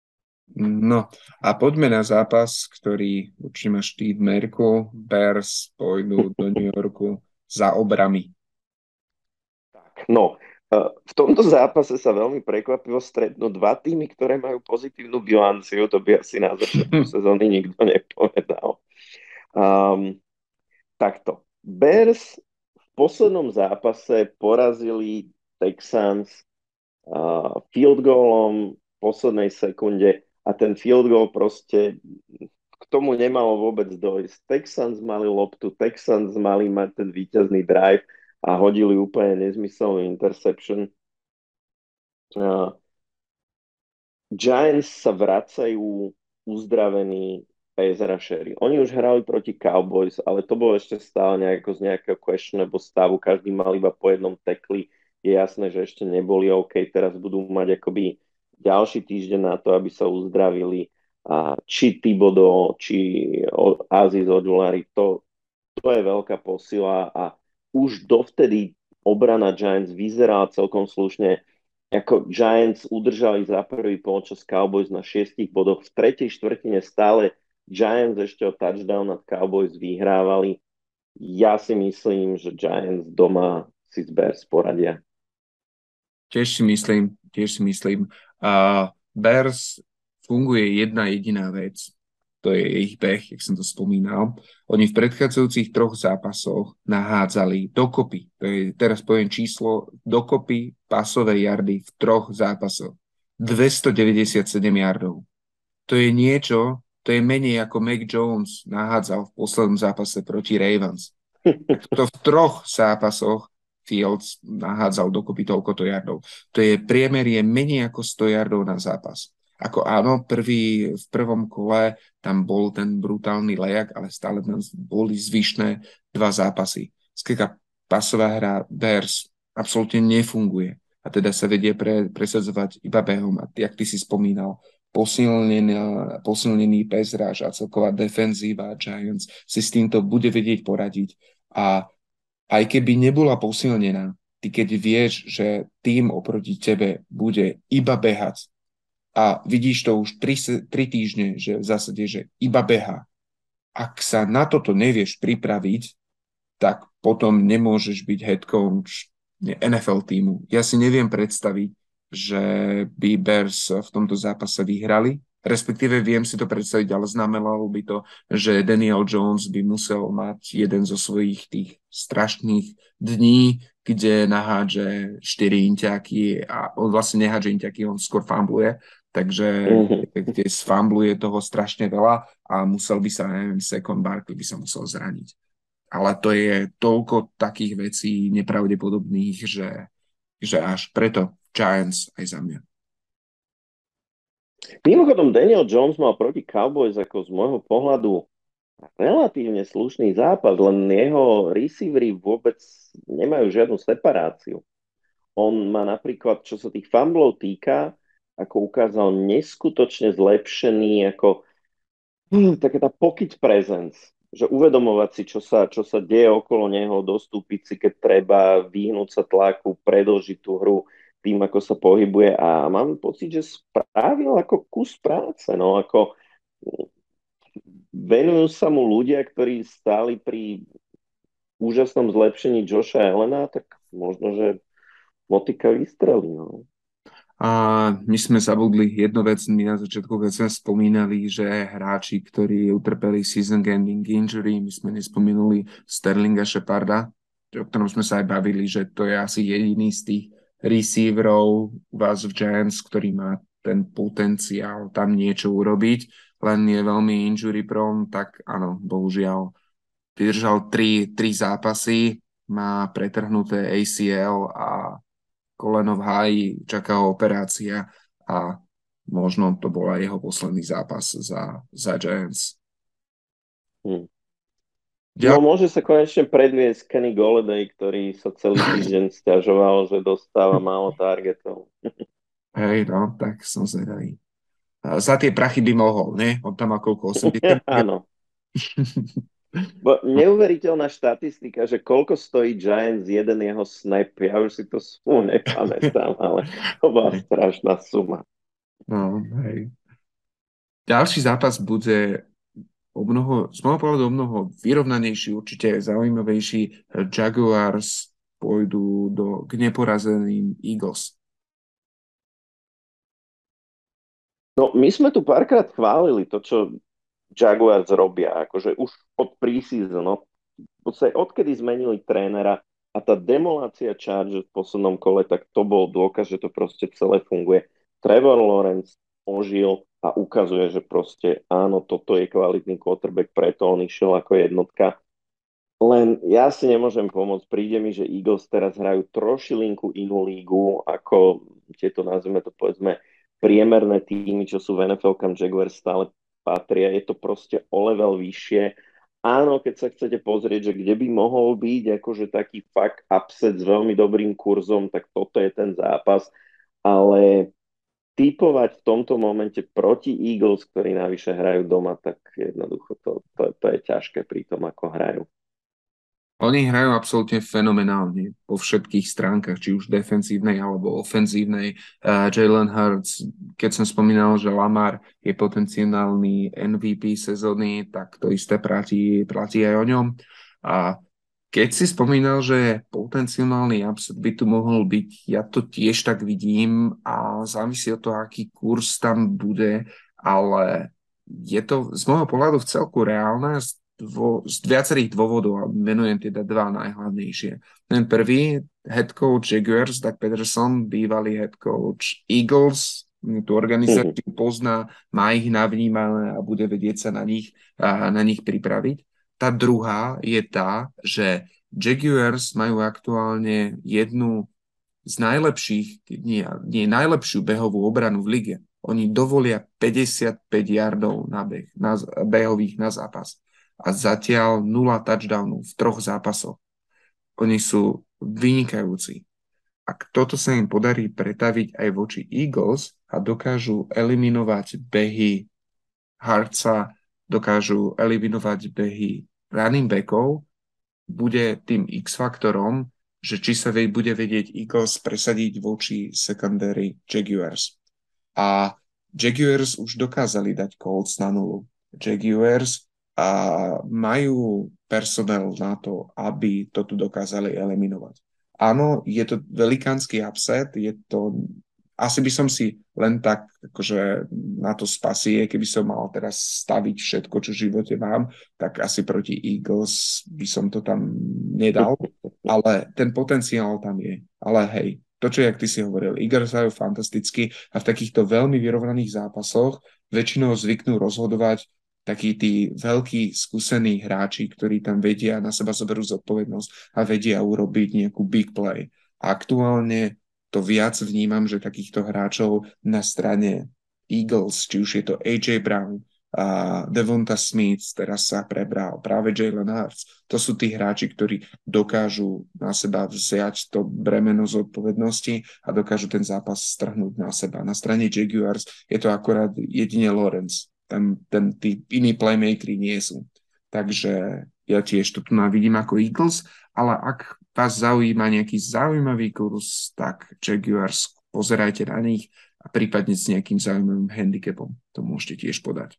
No a poďme na zápas, ktorý určite máš ty v merku. Bears pôjdu do New Yorku za obrami. Tak, no, V tomto zápase sa veľmi prekvapivo stretnú dva týmy, ktoré majú pozitívnu bilanciu. To by asi na začiatku sezóny nikto nepovedal. Um, takto. Bears v poslednom zápase porazili Texans uh, field goalom v poslednej sekunde a ten field goal proste k tomu nemalo vôbec dojsť. Texans mali loptu, Texans mali mať ten víťazný drive a hodili úplne nezmyselnú interception. Uh, Giants sa vracajú uzdravení pass rushery. Oni už hrali proti Cowboys, ale to bolo ešte stále nejako z nejakého questionable stavu. Každý mal iba po jednom tekli. Je jasné, že ešte neboli OK. Teraz budú mať akoby ďalší týždeň na to, aby sa uzdravili. A či Thibodeau, či Aziz Ojulari, to, to je veľká posila a už dovtedy obrana Giants vyzerala celkom slušne. Ako Giants udržali za prvý polčas Cowboys na šiestich bodoch. V tretej štvrtine stále Giants ešte o touchdown nad Cowboys vyhrávali. Ja si myslím, že Giants doma si z Bears poradia. Tiež si myslím, tiež si myslím. A Bears funguje jedna jediná vec. To je ich beh, jak som to spomínal. Oni v predchádzajúcich troch zápasoch nahádzali dokopy. To je, teraz poviem číslo, dokopy pasové jardy v troch zápasoch. dvestodeväťdesiatsedem yardov. To je niečo, to je menej ako Mac Jones nahádzal v poslednom zápase proti Ravens. To v troch zápasoch Fields nahádzal dokopy toľkoto yardov. To je priemer je menej ako sto yardov na zápas. Ako áno, prvý, v prvom kole tam bol ten brutálny lejak, ale stále tam boli zvyšné dva zápasy. Skrátka pasová hra Bears absolútne nefunguje a teda sa vedie pre, presadzovať iba behom. A jak ty si spomínal, posilnený, posilnený pass rush a celková defenzíva Giants si s týmto bude vedieť poradiť. A aj keby nebola posilnená, ty keď vieš, že tým oproti tebe bude iba behať, a vidíš to už tri týždne, že v zásade, že iba behá. Ak sa na toto nevieš pripraviť, tak potom nemôžeš byť head coach en ef el týmu. Ja si neviem predstaviť, že by Bears v tomto zápase vyhrali, respektíve viem si to predstaviť, ale znamenalo by to, že Daniel Jones by musel mať jeden zo svojich tých strašných dní, kde nahádže štyri inťáky a on vlastne nehádže inťáky, on skôr fambluje. Takže mm-hmm. kde sfambluje toho strašne veľa a musel by sa, neviem, Saquon Barkley by sa musel zraniť. Ale to je toľko takých vecí nepravdepodobných, že, že až preto Giants aj za mňa. Mimochodom, Daniel Jones mal proti Cowboys ako z môjho pohľadu relatívne slušný zápas, len jeho receivery vôbec nemajú žiadnu separáciu. On má napríklad, čo sa tých fumblov týka, ako ukázal neskutočne zlepšený, ako hm, taká tá pocket presence, že uvedomovať si, čo sa, čo sa deje okolo neho, dostúpiť si, keď treba, vyhnúť sa tlaku, predĺžiť tú hru tým, ako sa pohybuje a mám pocit, že spravil ako kus práce, no ako venujú sa mu ľudia, ktorí stáli pri úžasnom zlepšení Josha Allena, tak možno, že motika vystrelí, no. A my sme zabudli jednu vec, my na začiatku, keď sme spomínali, že hráči, ktorí utrpeli season-ending injury, my sme nespomenuli Sterlinga Sheparda, o ktorom sme sa aj bavili, že to je asi jediný z tých receiverov u vás v Giants, ktorý má ten potenciál tam niečo urobiť, len je veľmi injury prone, tak áno, bohužiaľ vydržal tri, tri zápasy, má pretrhnuté á cé el a koleno v háji, čaká ho operácia a možno to bola jeho posledný zápas za, za Giants. Hmm. No môže sa konečne predviesť Kenny Golladay, ktorý sa celý týždeň sťažoval, že dostáva málo targetov. Hej, no, tak som zvedavý. Za tie prachy by mohol, ne? On tam má koľko? osemdesiat Áno. Bo neuveriteľná štatistika, že koľko stojí Giants jeden jeho snap, ja už si to sú nepamätám, ale to bola strašná suma. No, hej. Ďalší zápas bude o mnoho, z môjho pohľadu o mnoho vyrovnanejší, určite zaujímavejší. Jaguars pôjdu do, k neporazeným Eagles? No, my sme tu párkrát chválili to, čo Jaguars robia, akože už od preseason, no, v podstate odkedy zmenili trénera a tá demolácia Chargers v poslednom kole, tak to bol dôkaz, že to proste celé funguje. Trevor Lawrence ožil a ukazuje, že proste áno, toto je kvalitný quarterback, preto on išiel ako jednotka. Len ja si nemôžem pomôcť. Príde mi, že Eagles teraz hrajú trošilinku inú lígu, ako tieto, nazvime to povedzme, priemerné týmy, čo sú v en ef el, kam Jaguars stále patria. Je to proste o level vyššie. Áno, keď sa chcete pozrieť, že kde by mohol byť akože taký fakt upset s veľmi dobrým kurzom, tak toto je ten zápas. Ale typovať v tomto momente proti Eagles, ktorí navyše hrajú doma, tak jednoducho to, to, to je ťažké pri tom, ako hrajú. Oni hrajú absolútne fenomenálne po všetkých stránkach, či už defenzívnej alebo ofenzívnej. Uh, Jalen Hurts, keď som spomínal, že Lamar je potenciálny em ví pí sezóny, tak to isté platí, platí aj o ňom. A keď si spomínal, že potenciálny upset by tu mohol byť, ja to tiež tak vidím a závisí od toho, aký kurz tam bude, ale je to z môjho pohľadu v celku reálne dvo, z viacerých dôvodov a menujem teda dva najhlavnejšie. Ten prvý, head coach Jaguars, Doug Peterson, bývalý head coach Eagles, tú organizáciu pozná, má ich navnímané a bude vedieť sa na nich, a na nich pripraviť. Tá druhá je tá, že Jaguars majú aktuálne jednu z najlepších, nie, nie najlepšiu behovú obranu v lige. Oni dovolia päťdesiatpäť yardov na beh, na, behových na zápas. A zatiaľ nula touchdownov v troch zápasoch. Oni sú vynikajúci. Ak toto sa im podarí pretaviť aj voči Eagles a dokážu eliminovať behy Hartsa, dokážu eliminovať behy running backov, bude tým X-faktorom, že či sa bude vedieť Eagles presadiť voči secondary Jaguars. A Jaguars už dokázali dať Colts na nulu. Jaguars a majú personel na to, aby to tu dokázali eliminovať. Áno, je to velikánsky upset, je to, asi by som si len tak akože na to spasie, keby som mal teraz staviť všetko, čo v živote mám, tak asi proti Eagles by som to tam nedal, ale ten potenciál tam je. Ale hej, to, čo jak ty si hovoril, Eagles hrajú fantasticky a v takýchto veľmi vyrovnaných zápasoch väčšinou zvyknú rozhodovať takí tí veľkí skúsení hráči, ktorí tam vedia, na seba zoberú zodpovednosť a vedia urobiť nejakú big play. A aktuálne to viac vnímam, že takýchto hráčov na strane Eagles, či už je to á jé Brown, a Devonta Smith, teraz sa prebral, práve Jalen Hurts, to sú tí hráči, ktorí dokážu na seba vziať to bremeno zodpovednosti a dokážu ten zápas strhnúť na seba. Na strane Jaguars je to akorát jedine Lawrence. Ten, ten, tí iní playmakeri nie sú. Takže ja tiež to tu vidím ako Eagles, ale ak vás zaujíma nejaký zaujímavý kurz, tak Jaguars, pozerajte na nich a prípadne s nejakým zaujímavým handicapom to môžete tiež podať.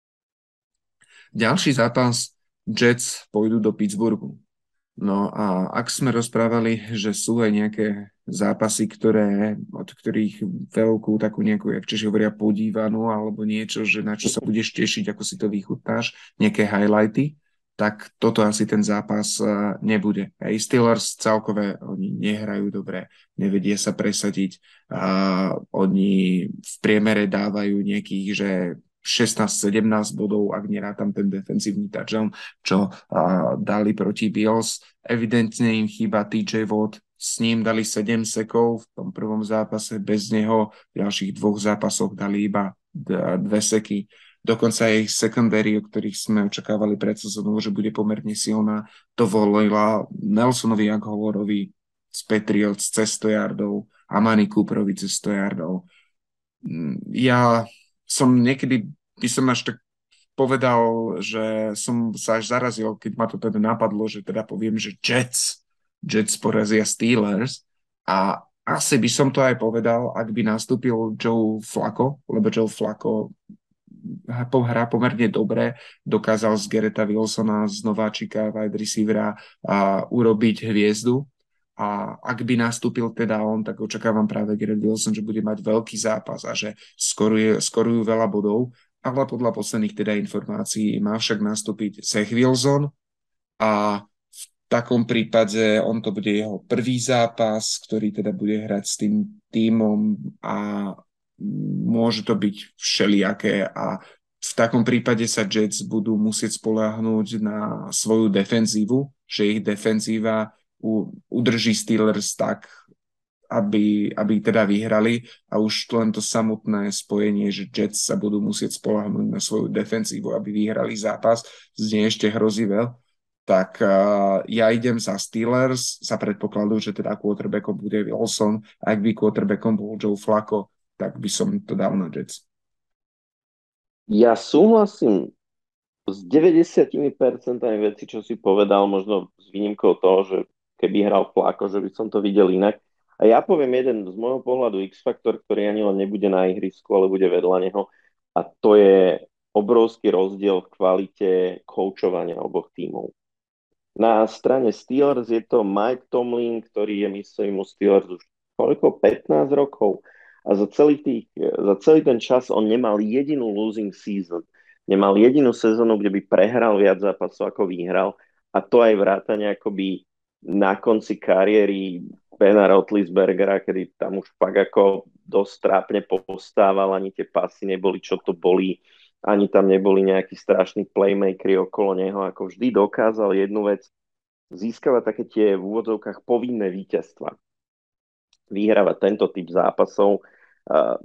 Ďalší zápas, Jets pôjdu do Pittsburghu. No a ak sme rozprávali, že sú aj nejaké zápasy, ktoré, od ktorých veľkú takú nejakú, jak Češi hovoria, podívanú alebo niečo, že na čo sa budeš tešiť, ako si to vychutnáš, nejaké highlighty, tak toto asi ten zápas nebude. Aj Steelers celkové, oni nehrajú dobre, nevedia sa presadiť. A oni v priemere dávajú nejakých, že šestnásť sedemnásť bodov, ak nerátam ten defenzívny touchdown, čo uh, dali proti Bills. Evidentne im chýba té jé Watt, s ním dali sedem sekov v tom prvom zápase, bez neho v ďalších dvoch zápasoch dali iba dve seky. Dokonca aj secondary, o ktorých sme očakávali pred sezónou, že bude pomerne silná, to volila Nelsonovi Agholorovi z Patriots cez sto yardov, Amani Cooperovi cez sto yardov. Ja som niekedy, by som až tak povedal, že som sa až zarazil, keď ma to teda napadlo, že teda poviem, že Jets, Jets porazia Steelers a asi by som to aj povedal, ak by nastúpil Joe Flacco, lebo Joe Flacco hrá pomerne dobre, dokázal z Garretta Wilsona, z nováčika wide receivera a urobiť hviezdu a ak by nastúpil teda on, tak očakávam práve Garrett Wilson, že bude mať veľký zápas a že skoruje, skorujú veľa bodov, ale podľa posledných teda informácií má však nastúpiť Zach Wilson a v takom prípade on to bude jeho prvý zápas, ktorý teda bude hrať s tým tímom a môže to byť všelijaké a v takom prípade sa Jets budú musieť spoľahnúť na svoju defenzívu, že ich defenzíva u, udrží Steelers tak, aby, aby teda vyhrali a už len to samotné spojenie, že Jets sa budú musieť spoľahnúť na svoju defenzívu, aby vyhrali zápas, znie ešte hrozivé. Tak uh, ja idem za Steelers za predpokladu, že teda quarterbackom bude Wilson. Ak by quarterbackom bol Joe Flacco, tak by som to dal na Jets. Ja súhlasím s deväťdesiat percent vecí, čo si povedal, možno s výnimkou toho, že keby hral Flacco, že by som to videl inak. A ja poviem jeden z môjho pohľadu X-faktor, ktorý ani len nebude na ihrisku, ale bude vedľa neho. A to je obrovský rozdiel v kvalite koučovania oboch tímov. Na strane Steelers je to Mike Tomlin, ktorý je myslím u Steelers už koľko? pätnásť rokov. A za celý, tých, za celý ten čas on nemal jedinú losing season. Nemal jedinú sezónu, kde by prehral viac zápasov, ako vyhral. A to aj vrátane akoby na konci kariéry Bena Roethlisbergera, kedy tam už pak ako dosť trápne postával, ani tie pasy neboli, čo to boli. Ani tam neboli nejakí strašní playmakeri okolo neho, ako vždy dokázal jednu vec, získavať také tie v úvodzovkách povinné víťazstva. Vyhrávať tento typ zápasov. Uh,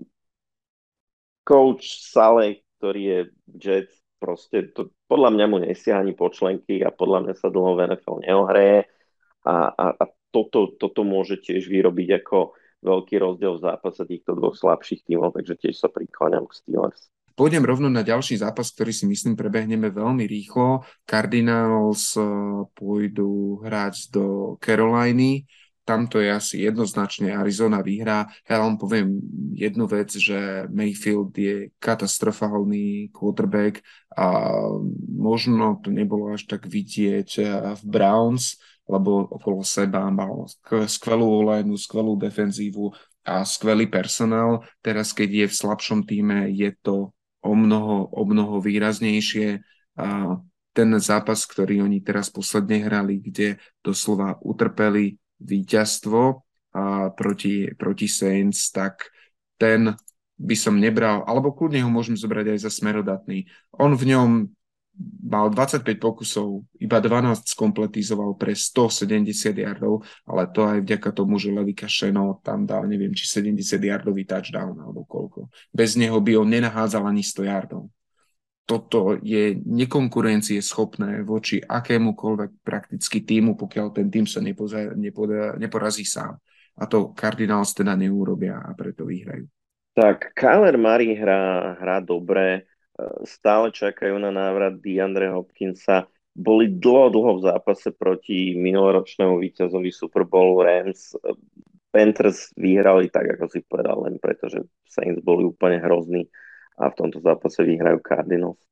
coach Saleh, ktorý je Jets, proste to, podľa mňa mu nesiaha ani počlenky a podľa mňa sa dlho v en ef el neohreje a, a, a toto, toto môže tiež vyrobiť ako veľký rozdiel v zápase týchto dvoch slabších tímov, takže tiež sa prikláňam k Steelers. Pôjdem rovno na ďalší zápas, ktorý si myslím prebehneme veľmi rýchlo. Cardinals pôjdu hrať do Caroliny. Tamto je asi jednoznačne Arizona vyhrá. Ja vám poviem jednu vec, že Mayfield je katastrofálny quarterback a možno to nebolo až tak vidieť v Browns, lebo okolo seba mal skvelú olenú, skvelú defenzívu a skvelý personál. Teraz, keď je v slabšom týme, je to o mnoho, o mnoho výraznejšie. A ten zápas, ktorý oni teraz posledne hrali, kde doslova utrpeli víťazstvo a proti, proti Saints, tak ten by som nebral, alebo kľudne ho môžem zobrať aj za smerodatný. On v ňom mal dvadsaťpäť pokusov, iba dvanásť skompletizoval pre stosedemdesiat yardov, ale to aj vďaka tomu, že Levika Šeno tam dal, neviem, či sedemdesiat yardový touchdown alebo koľko. Bez neho by on nenahádzal ani sto yardov. Toto je nekonkurencieschopné voči akémukoľvek prakticky týmu, pokiaľ ten tým sa nepoza, nepoda, neporazí sám. A to Cardinals teda neurobia a preto vyhrajú. Tak, Kyler Murray hrá, hrá dobre, stále čakajú na návrat DeAndre Hopkinsa. Boli dlho, dlho v zápase proti minuloročnému víťazovi Super Bowl Rams. Panthers vyhrali tak, ako si povedal, len preto, že Saints boli úplne hrozní a v tomto zápase vyhrajú Cardinals.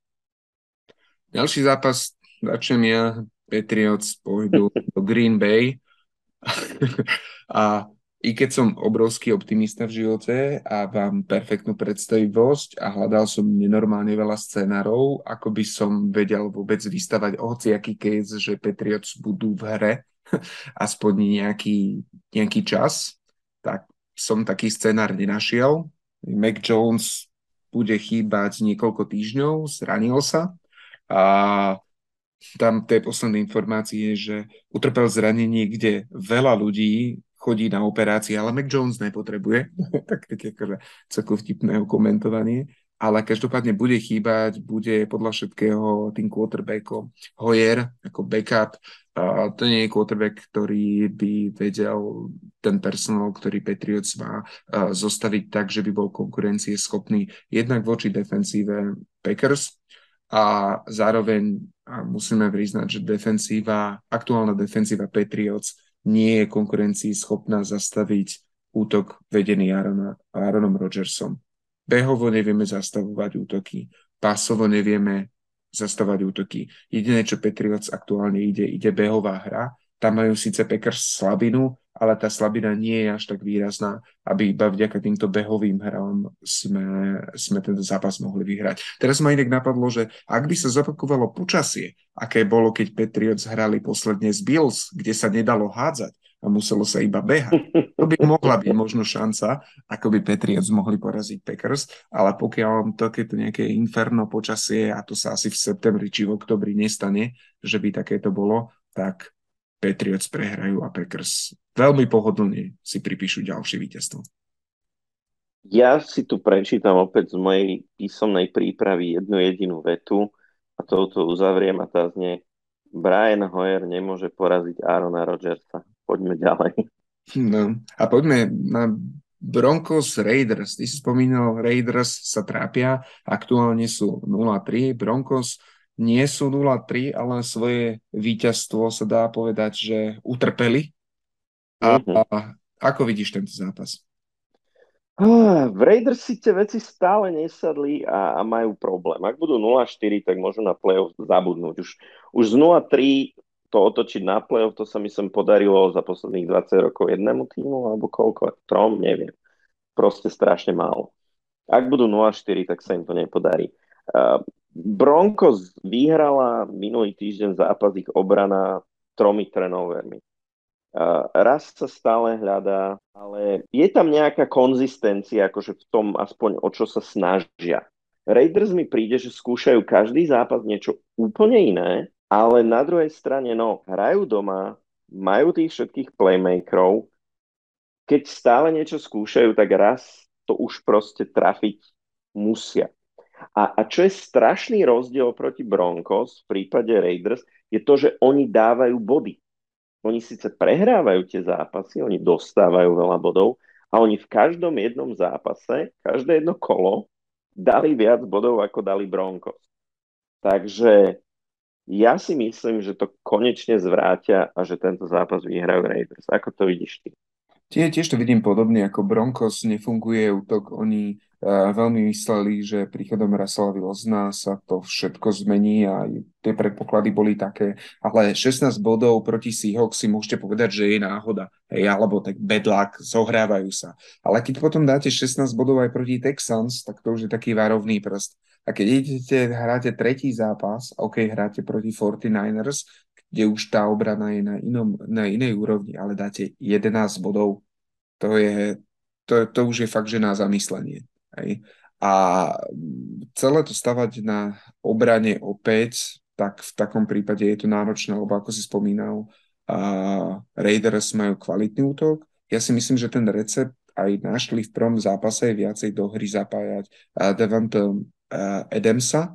Ďalší zápas začnem ja. Patriots pôjdu do Green Bay a i keď som obrovský optimista v živote a mám perfektnú predstavivosť a hľadal som nenormálne veľa scenárov, ako by som vedel vôbec vystavať hociaký case, že Patriots budú v hre aspoň nejaký, nejaký čas, tak som taký scenár nenašiel. Mac Jones bude chýbať niekoľko týždňov, zranil sa a tam tej poslednej informácie je, že utrpel zranenie, kde veľa ľudí chodí na operácie, ale Mac Jones nepotrebuje. tak také akože celko vtipného komentovanie. Ale každopádne bude chýbať, bude podľa všetkého tým quarterbackom Hoyer ako backup. A to nie je quarterback, ktorý by vedel ten personál, ktorý Patriots má, zostaviť tak, že by bol konkurencieschopný jednak voči defensíve Packers a zároveň a musíme priznať, že defensíva, aktuálna defensíva Patriots nie je konkurencii schopná zastaviť útok vedený Aarona, Aaronom Rodgersom. Behovo nevieme zastavovať útoky, pásovo nevieme zastavať útoky. Jediné, čo Patriots aktuálne ide, ide behová hra tam majú síce Packers slabinu, ale tá slabina nie je až tak výrazná, aby iba vďaka týmto behovým hrám sme, sme tento zápas mohli vyhrať. Teraz ma inak napadlo, že ak by sa zopakovalo počasie, aké bolo, keď Patriots hrali posledne z Bills, kde sa nedalo hádzať a muselo sa iba behať, to by mohla byť možno šanca, ako by Patriots mohli poraziť Packers, ale pokiaľ takéto nejaké inferno počasie, a to sa asi v septembri či v oktobri nestane, že by takéto bolo, tak Patriots prehrajú a Packers veľmi pohodlne si pripíšu ďalšie víťazstvo. Ja si tu prečítam opäť z mojej písomnej prípravy jednu jedinú vetu a touto uzavriem a tá znie: Brian Hoyer nemôže poraziť Aarona Rodgersa. Poďme ďalej. No, a poďme na Broncos Raiders. Ty si spomínal, Raiders sa trápia, aktuálne sú nula tri, Broncos nie sú nula tri, ale svoje víťazstvo sa dá povedať, že utrpeli. A, Mm-hmm. a ako vidíš tento zápas? V Raiders si tie veci stále nesadli a, a majú problém. Ak budú nula štyri, tak môžu na playoff zabudnúť. Už, už z nula tri to otočiť na playoff, to sa mi sem podarilo za posledných dvadsať rokov jednému týmu, alebo koľko, trom, neviem. Proste strašne málo. Ak budú nula štyri, tak sa im to nepodarí. Uh, Broncos vyhrala minulý týždeň zápas ich obrana tromi turnovermi. Uh, raz sa stále hľadá, ale je tam nejaká konzistencia, akože v tom aspoň o čo sa snažia. Raiders mi príde, že skúšajú každý zápas niečo úplne iné, ale na druhej strane, no, hrajú doma, majú tých všetkých playmakerov, keď stále niečo skúšajú, tak raz to už proste trafiť musia. A, a čo je strašný rozdiel proti Broncos v prípade Raiders, je to, že oni dávajú body. Oni síce prehrávajú tie zápasy, oni dostávajú veľa bodov a oni v každom jednom zápase, každé jedno kolo dali viac bodov, ako dali Broncos. Takže ja si myslím, že to konečne zvrátia a že tento zápas vyhrajú Raiders. Ako to vidíš ty? Tie, tiež to vidím podobne, ako Broncos nefunguje útok. Oni uh, veľmi mysleli, že príchodom Russella Wilsona sa to všetko zmení a tie predpoklady boli také. Ale šestnásť bodov proti Seahawks si môžete povedať, že je náhoda. Hej, alebo tak bad luck, zohrávajú sa. Ale keď potom dáte šestnásť bodov aj proti Texans, tak to už je taký varovný prst. A keď idete, hráte tretí zápas, OK, hráte proti forty-niners, kde už tá obrana je na, inom, na inej úrovni, ale dáte jedenásť bodov, to je, to, to už je fakt, že na zamyslenie. Hej. A celé to stavať na obrane opäť, tak v takom prípade je to náročné, lebo ako si spomínal, uh, Raiders majú kvalitný útok. Ja si myslím, že ten recept aj našli v prvom zápase viacej do hry zapájať uh, Devonta uh, Adamsa,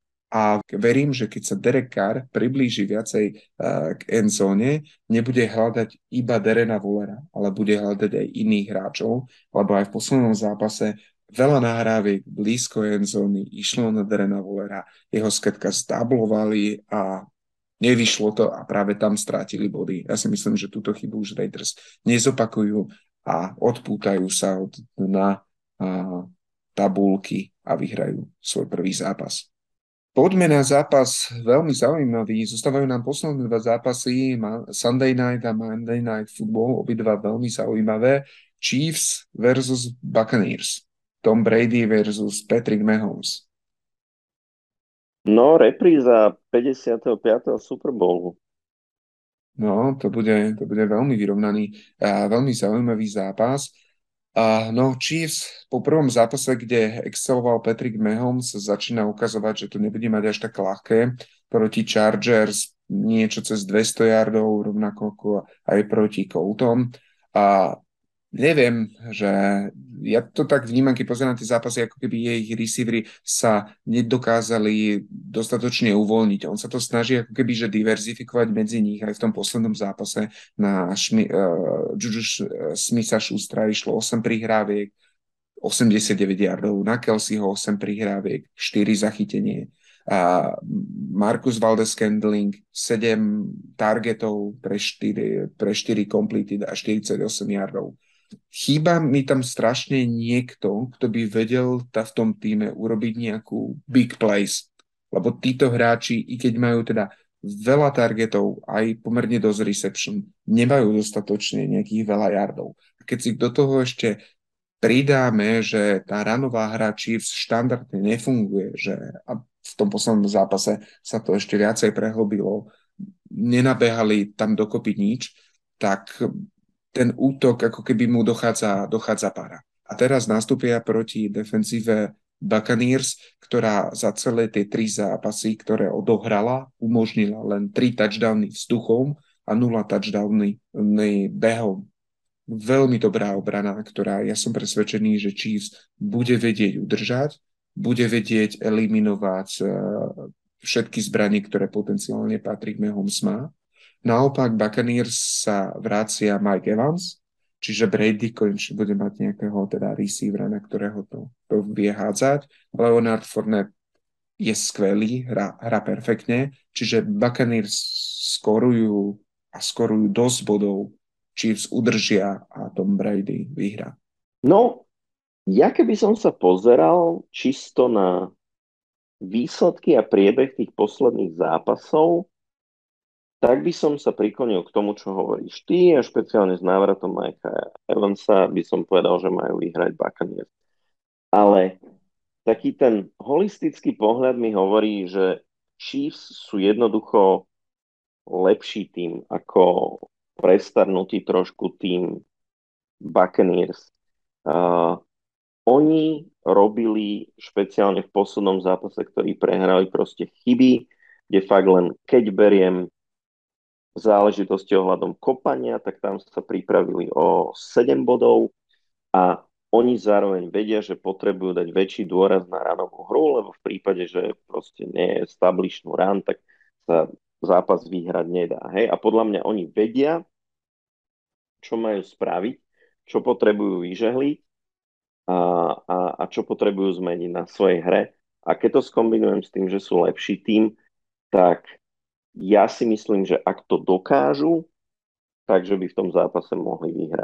a verím, že keď sa Derek Carr priblíži viacej uh, k endzóne, nebude hľadať iba Derena Wallera, ale bude hľadať aj iných hráčov, lebo aj v poslednom zápase veľa nahrávek blízko endzóny išlo na Derena Wallera, jeho skratka zdablovali a nevyšlo to a práve tam strátili body. Ja si myslím, že túto chybu už Raiders nezopakujú a odpútajú sa od na uh, tabulky a vyhrajú svoj prvý zápas. Poďme na zápas veľmi zaujímavý. Zostávajú nám posledné dva zápasy, Sunday Night a Monday Night Football, obidva veľmi zaujímavé. Chiefs versus Buccaneers. Tom Brady versus Patrick Mahomes. No, repríza päťdesiateho piateho Super Bowlu. No, to bude, to bude veľmi vyrovnaný a veľmi zaujímavý zápas. Uh, no, Chiefs po prvom zápase, kde exceloval Patrick Mahomes, začína ukazovať, že to nebude mať až tak ľahké. Proti Chargers niečo cez dvesto yardov, rovnako ako aj proti Coltom. A neviem, že ja to tak vnímam, keď pozerám tie zápasy, ako keby ich receivery sa nedokázali dostatočne uvoľniť. On sa to snaží ako keby, že diverzifikovať medzi nich aj v tom poslednom zápase. Na Šmi, uh, Juju Smitha Schustera išlo osem prihráviek, osemdesiatdeväť yardov, na Kelseyho osem prihráviek, štyri zachytenie. A Marcus Valdes-Scantling sedem targetov pre štyri, pre štyri completed a štyridsaťosem yardov. Chýba mi tam strašne niekto, kto by vedel tá v tom týme urobiť nejakú big plays. Lebo títo hráči, i keď majú teda veľa targetov, aj pomerne dosť reception, nemajú dostatočne nejakých veľa yardov. A keď si do toho ešte pridáme, že tá ranová hra Chiefs štandardne nefunguje, že a v tom poslednom zápase sa to ešte viacej prehlbilo, nenabehali tam dokopy nič, tak ten útok ako keby mu dochádza, dochádza para. A teraz nastúpia proti defenzíve Buccaneers, ktorá za celé tie tri zápasy, ktoré odohrala, umožnila len tri touchdowny vzduchom a nula touchdowny behom. Veľmi dobrá obrana, ktorá ja som presvedčený, že Chiefs bude vedieť udržať, bude vedieť eliminovať uh, všetky zbranie, ktoré potenciálne Patrick Mahomes má. Naopak Buccaneers sa vracia Mike Evans, čiže Brady konečne bude mať nejakého teda receivera, na ktorého to, to vie hádzať. Leonard Fournette je skvelý, hra, hra perfektne, čiže Buccaneers skorujú a skorujú dosť bodov, Chiefs udržia a Tom Brady vyhrá. No, ja keby som sa pozeral čisto na výsledky a priebeh tých posledných zápasov, tak by som sa priklonil k tomu, čo hovoríš ty, a špeciálne s návratom Mikea Evansa by som povedal, že majú vyhrať Buccaneers. Ale taký ten holistický pohľad mi hovorí, že Chiefs sú jednoducho lepší tým ako prestarnutý trošku tým Buccaneers. Uh, oni robili špeciálne v poslednom zápase, ktorý prehrali, proste chyby, kde fakt len keď beriem záležitosti ohľadom kopania, tak tam sa pripravili o sedem bodov a oni zároveň vedia, že potrebujú dať väčší dôraz na ranovú hru, lebo v prípade, že proste nie je establishnú run, tak sa zápas vyhrať nedá. Hej? A podľa mňa oni vedia, čo majú spraviť, čo potrebujú vyžehliť a, a, a čo potrebujú zmeniť na svojej hre. A keď to skombinujem s tým, že sú lepší tým, tak ja si myslím, že ak to dokážu, takže by v tom zápase mohli vyhrať.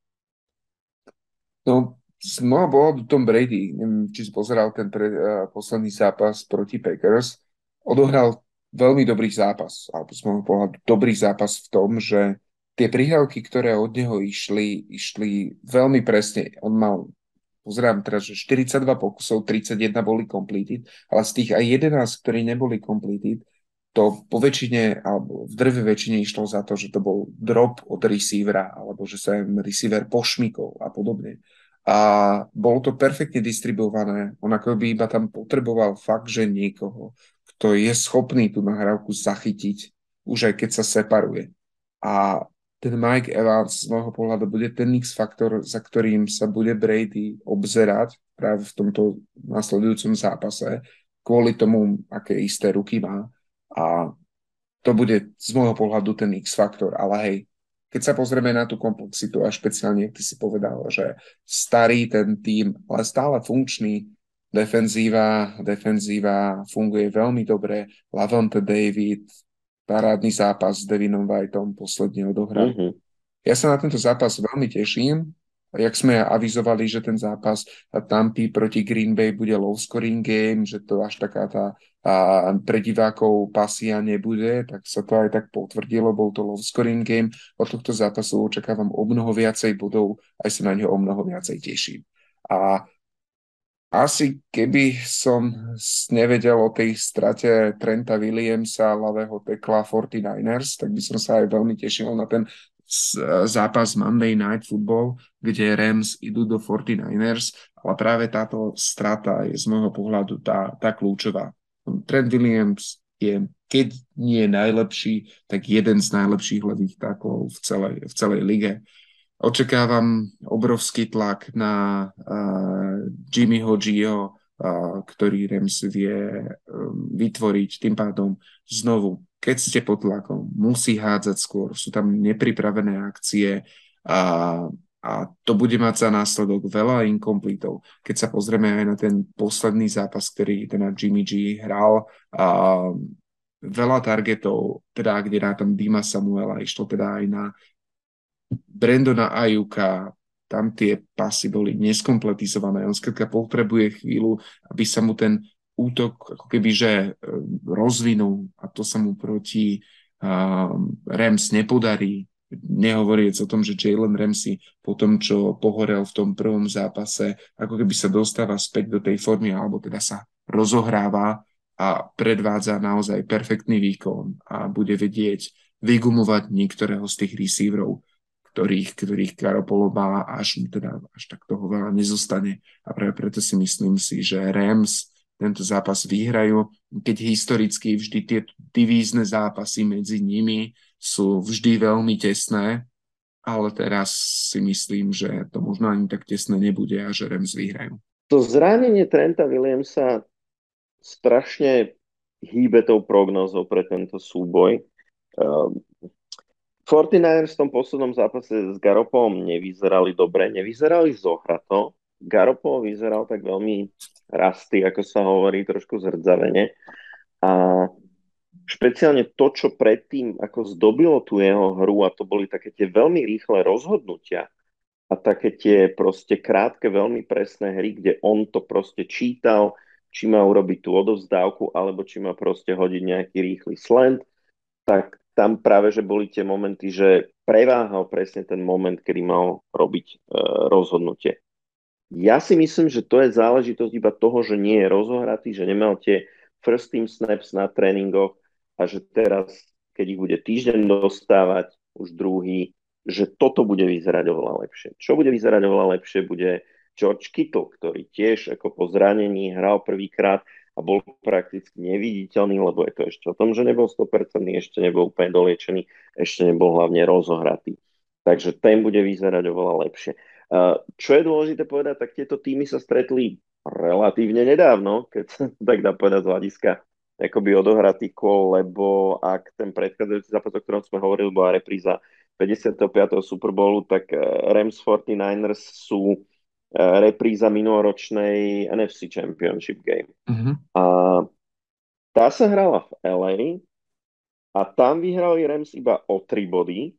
No, z môjho pohľadu Tom Brady, neviem, či si pozeral ten pre, uh, posledný zápas proti Packers, odohral veľmi dobrý zápas, alebo z môjho pohľadu dobrý zápas v tom, že tie prihrávky, ktoré od neho išli, išli veľmi presne. On mal, pozerám teraz, že štyridsaťdva pokusov, tridsaťjeden boli completed, ale z tých aj jedenásť, ktorí neboli completed, to po väčšine, alebo v drve väčšine išlo za to, že to bol drop od receivera, alebo že sa im receiver pošmykol a podobne. A bolo to perfektne distribuované. On ako by iba tam potreboval fakt, že niekoho, kto je schopný tú nahrávku zachytiť, už aj keď sa separuje. A ten Mike Evans z môjho pohľadu bude ten X-faktor, za ktorým sa bude Brady obzerať práve v tomto nasledujúcom zápase, kvôli tomu, aké isté ruky má. A to bude z môjho pohľadu ten X-faktor. Ale hej, keď sa pozrieme na tú komplexitu a špeciálne, ty si povedal, že starý ten tím, ale stále funkčný, defenzíva, defenzíva funguje veľmi dobre, Lavonte David, parádny zápas s Devinom Whiteom posledne odohral. Mm-hmm. Ja sa na tento zápas veľmi teším. Jak sme avizovali, že ten zápas Tampy proti Green Bay bude low scoring game, že to až taká tá a pre divákov pasia nebude, tak sa to aj tak potvrdilo, bol to low scoring game. Od tohto zápasu očakávam o mnoho viacej bodov, aj sa na neho o mnoho viacej teším. A asi keby som nevedel o tej strate Trenta Williamsa, ľavého tekla forty-niners, tak by som sa aj veľmi tešil na ten zápas Monday Night Football, kde Rams idú do forty-niners, ale práve táto strata je z môjho pohľadu tá, tá kľúčová. Trent Williams je, keď nie najlepší, tak jeden z najlepších ľavých taklov v celej, v celej lige. Očakávam obrovský tlak na uh, Jimmyho Gio, uh, ktorý Rams vie um, vytvoriť. Tým pádom znovu, keď ste pod tlakom, musí hádzať skôr. Sú tam nepripravené akcie a, a to bude mať za následok veľa inkompletov. Keď sa pozrieme aj na ten posledný zápas, ktorý teda Jimmy G hral, a veľa targetov, teda kde na tom Dima Samuela išlo teda aj na Brandona Ayuka, tam tie pasy boli neskompletizované. On skrátka potrebuje chvíľu, aby sa mu ten útok ako keby, že e, rozvinul a to sa mu proti uh, Rams nepodarí. Nehovoriac o tom, že Jalen Ramsey po tom, čo pohorel v tom prvom zápase, ako keby sa dostáva späť do tej formy, alebo teda sa rozohráva a predvádza naozaj perfektný výkon a bude vedieť vygumovať niektorého z tých receiverov, ktorých, ktorých Garoppolo má, až mu teda až tak toho veľa nezostane. A práve preto si myslím si, že Rams tento zápas vyhrajú, keď historicky vždy tie divízne zápasy medzi nimi sú vždy veľmi tesné, ale teraz si myslím, že to možno ani tak tesné nebude a že Rams vyhrajú. To zranenie Trenta Williamsa strašne hýbe tou prognózou pre tento súboj. Um, forty-niners v tom poslednom zápase s Garoppolom nevyzerali dobre, nevyzerali zohrato. Garoppolo vyzeral tak veľmi rasty, ako sa hovorí, trošku zrdzavene. A špeciálne to, čo predtým ako zdobilo tú jeho hru, a to boli také tie veľmi rýchle rozhodnutia a také tie proste krátke, veľmi presné hry, kde on to proste čítal, či má urobiť tú odovzdávku, alebo či má proste hodiť nejaký rýchly slant, tak tam práve, že boli tie momenty, že preváhal presne ten moment, kedy mal robiť e, rozhodnutie. Ja si myslím, že to je záležitosť iba toho, že nie je rozohratý, že nemal tie first team snaps na tréningoch a že teraz, keď ich bude týždeň dostávať, už druhý, že toto bude vyzerať oveľa lepšie. Čo bude vyzerať oveľa lepšie, bude George Kittle, ktorý tiež ako po zranení hral prvýkrát a bol prakticky neviditeľný, lebo je to ešte o tom, že nebol sto percent, ešte nebol úplne doliečený, ešte nebol hlavne rozohratý. Takže ten bude vyzerať oveľa lepšie. Čo je dôležité povedať, tak tieto týmy sa stretli relatívne nedávno, keď sa tak dá povedať z hľadiska akoby odohratý kôl, lebo ak ten predchádzajúci zápas, o ktorom sme hovorili, bola repríza päťdesiateho piateho Super Bowlu, tak Rams forty-niners sú repríza minuloročnej en ef cé Championship Game. Uh-huh. A tá sa hrala v el ej a tam vyhrali Rams iba o tri body.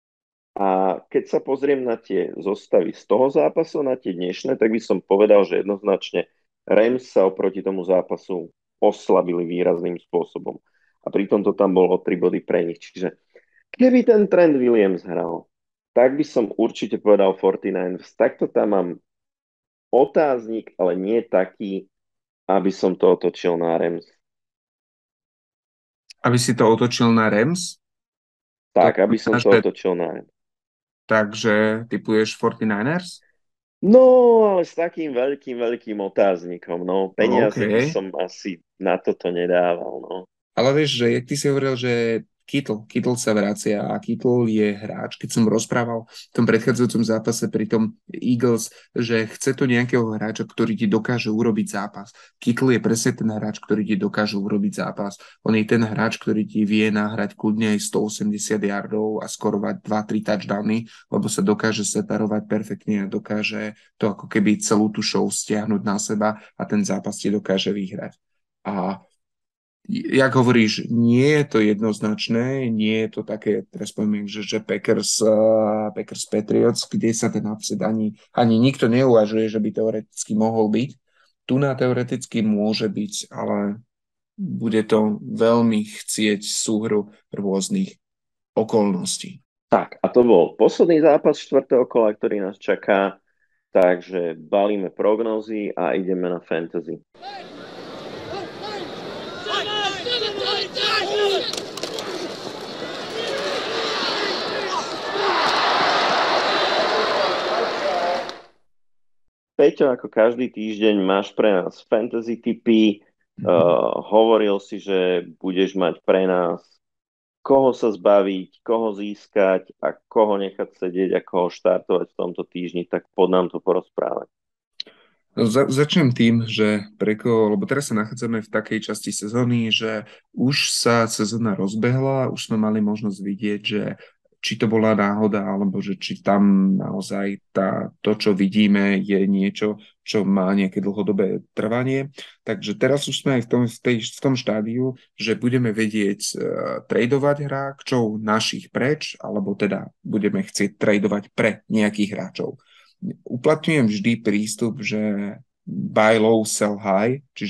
A keď sa pozriem na tie zostavy z toho zápasu, na tie dnešné, tak by som povedal, že jednoznačne Rams sa oproti tomu zápasu oslabili výrazným spôsobom. A pritom to tam bolo o tri body pre nich. Čiže keby ten Trent Williams hral, tak by som určite povedal forty-niners. Takto tam mám otáznik, ale nie taký, aby som to otočil na Rams. Aby si to otočil na Rams? Tak, aby som to otočil na Rams. Takže typuješ forty-niners? No, ale s takým veľkým, veľkým otáznikom, no. Peniaze okay. by som asi na toto nedával, no. Ale vieš, že jak ty si hovoril, že Kittle, Kittle sa vracia a Kittle je hráč, keď som rozprával v tom predchádzajúcom zápase pri tom Eagles, že chce to nejakého hráča, ktorý ti dokáže urobiť zápas. Kittle je presne ten hráč, ktorý ti dokáže urobiť zápas. On je ten hráč, ktorý ti vie nahrať kľudne aj stoosemdesiat yardov a skorovať dva tri touchdowny, lebo sa dokáže separovať perfektne a dokáže to ako keby celú tú show stiahnuť na seba a ten zápas ti dokáže vyhrať. A jak hovoríš, nie je to jednoznačné, nie je to také, teraz poviem, že, že Packers, uh, Packers Patriots, kde sa ten upset ani, ani nikto neuvažuje, že by teoreticky mohol byť. Tu na teoreticky môže byť, ale bude to veľmi chcieť súhru rôznych okolností. Tak, a to bol posledný zápas štvrtého kola, ktorý nás čaká, takže balíme prognózy a ideme na fantasy. Peťo, ako každý týždeň máš pre nás fantasy tipy. Mm-hmm. Uh, hovoril si, že budeš mať pre nás koho sa zbaviť, koho získať a koho nechať sedieť a koho štartovať v tomto týždni, tak pod nám to porozprávať. Za, začnem tým, že preko, lebo teraz sa nachádzame v takej časti sezóny, že už sa sezóna rozbehla, už sme mali možnosť vidieť, že či to bola náhoda, alebo že či tam naozaj tá, to, čo vidíme, je niečo, čo má nejaké dlhodobé trvanie. Takže teraz už sme aj v tom, v tej, v tom štádiu, že budeme vedieť uh, tradovať hráčov našich preč, alebo teda budeme chcieť tradovať pre nejakých hráčov. Uplatňujem vždy prístup, že buy low, sell high, čiže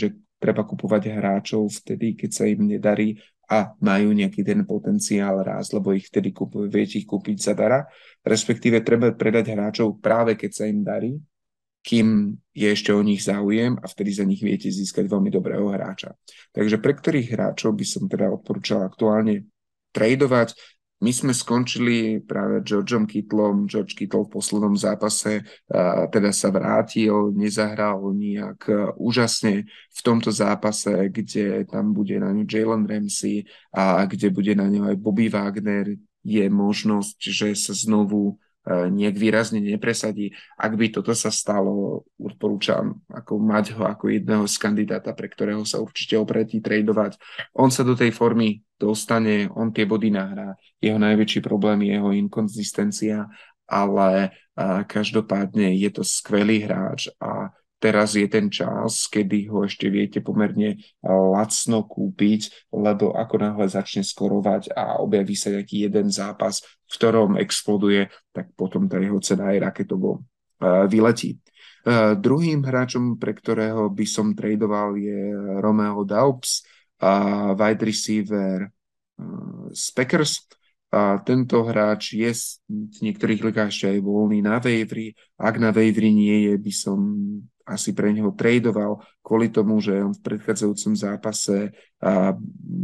treba kupovať hráčov vtedy, keď sa im nedarí a majú nejaký ten potenciál rásť, lebo ich vtedy kúpujú, viete ich kúpiť zadara, respektíve treba predať hráčov práve keď sa im darí, kým je ešte o nich záujem a vtedy za nich viete získať veľmi dobrého hráča. Takže pre ktorých hráčov by som teda odporúčal aktuálne tradovať. My sme skončili práve Georgeom Kittlom. George Kittle v poslednom zápase a teda sa vrátil, nezahral nejak úžasne v tomto zápase, kde tam bude na ňu Jalen Ramsey a kde bude na ňu aj Bobby Wagner. Je možnosť, že sa znovu nejak výrazne nepresadí. Ak by toto sa stalo, odporúčam ako mať ho ako jedného z kandidáta, pre ktorého sa určite opretí tradovať. On sa do tej formy dostane, on tie body nahrá. Jeho najväčší problém je jeho inkonzistencia, ale a, každopádne je to skvelý hráč a teraz je ten čas, kedy ho ešte viete pomerne lacno kúpiť, lebo ako náhle začne skorovať a objaví sa nejaký jeden zápas, v ktorom exploduje, tak potom tá jeho cena aj raketovo uh, vyletí. Uh, druhým hráčom, pre ktorého by som tradoval, je Romeo Doubs, uh, wide receiver uh, z Packers. A tento hráč je v niektorých ligách ešte aj voľný na waiveri. Ak na waiveri nie je, by som asi pre neho tradoval kvôli tomu, že on v predchádzajúcom zápase a,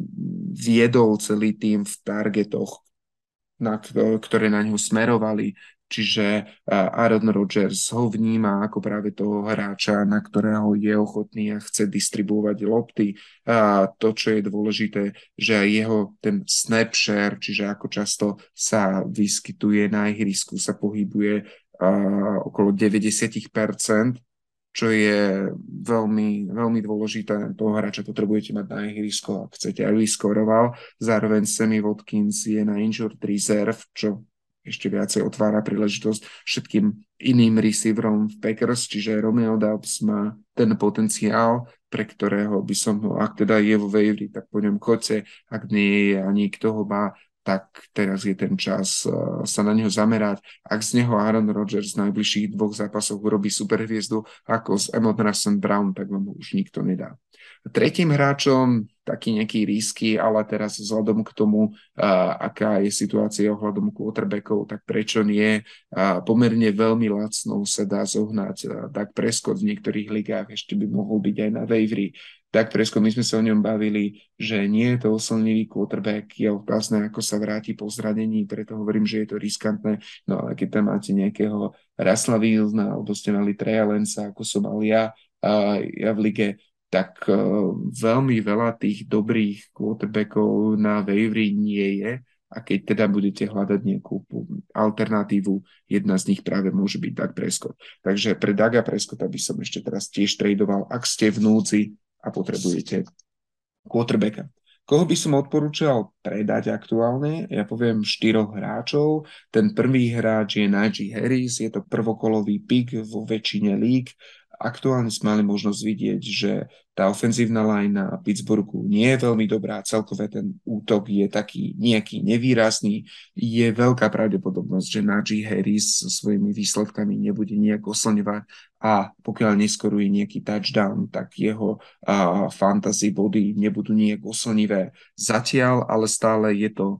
viedol celý tým v targetoch, na, ktoré na ňo smerovali. Čiže Aaron Rodgers ho vníma ako práve toho hráča, na ktorého je ochotný a chce distribuovať lopty. A to, čo je dôležité, že aj jeho ten snap share, čiže ako často sa vyskytuje na ihrisku, sa pohybuje uh, okolo deväťdesiat percent, čo je veľmi, veľmi dôležité. Toho hráča potrebujete mať na ihrisko, ak chcete, aby skoroval. Zároveň Sammy Watkins je na injured reserve, čo ešte viacej otvára príležitosť všetkým iným receiverom v Packers, čiže Romeo Doubs má ten potenciál, pre ktorého by som ho, ak teda je vo waiveri, tak po ňom chodce, ak nie je a niekto ho má, tak teraz je ten čas uh, sa na neho zamerať. Ak z neho Aaron Rodgers v najbližších dvoch zápasoch urobí superhviezdu ako z Amon-Ra Saint Brown, tak vám ho už nikto nedá. Tretím hráčom, taký nejaký risky, ale teraz vzhľadom k tomu, uh, aká je situácia ohľadom quarterbackov, tak prečo nie, uh, pomerne veľmi lacnou sa dá zohnať uh, Dak Prescott v niektorých ligách, ešte by mohol byť aj na waiveri. Dak Prescott, my sme sa o ňom bavili, že nie je to oslnivý quarterback, je otázne, ako sa vráti po zranení, preto hovorím, že je to riskantné, no ale keď tam máte nejakého Russella Wilsona, alebo ste mali Treya Lanca, ako som mal ja, uh, ja v lige, tak uh, veľmi veľa tých dobrých quarterbackov na waiveri nie je a keď teda budete hľadať nejakú alternatívu, jedna z nich práve môže byť Dak Prescott. Takže pre Daga Prescotta by som ešte teraz tiež tradoval, ak ste v núdzi a potrebujete quarterbacka. Koho by som odporúčal predať aktuálne? Ja poviem štyroch hráčov. Ten prvý hráč je Najee Harris, je to prvokolový pick vo väčšine líg. Aktuálne sme mali možnosť vidieť, že tá ofenzívna line Pittsburghu nie je veľmi dobrá, celkové ten útok je taký nejaký nevýrazný. Je veľká pravdepodobnosť, že Najee Harris so svojimi výsledkami nebude nejak oslňovať a pokiaľ neskoruje nejaký touchdown, tak jeho uh, fantasy body nebudú nejak oslnivé. Zatiaľ, ale stále je to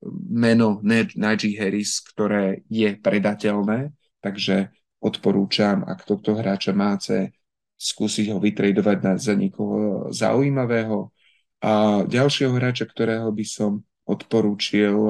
meno Najee Harris, ktoré je predateľné, takže odporúčam, ak tohto hráča máte, skúsiť ho vytredovať na, za niekoho zaujímavého. A ďalšieho hráča, ktorého by som odporúčil,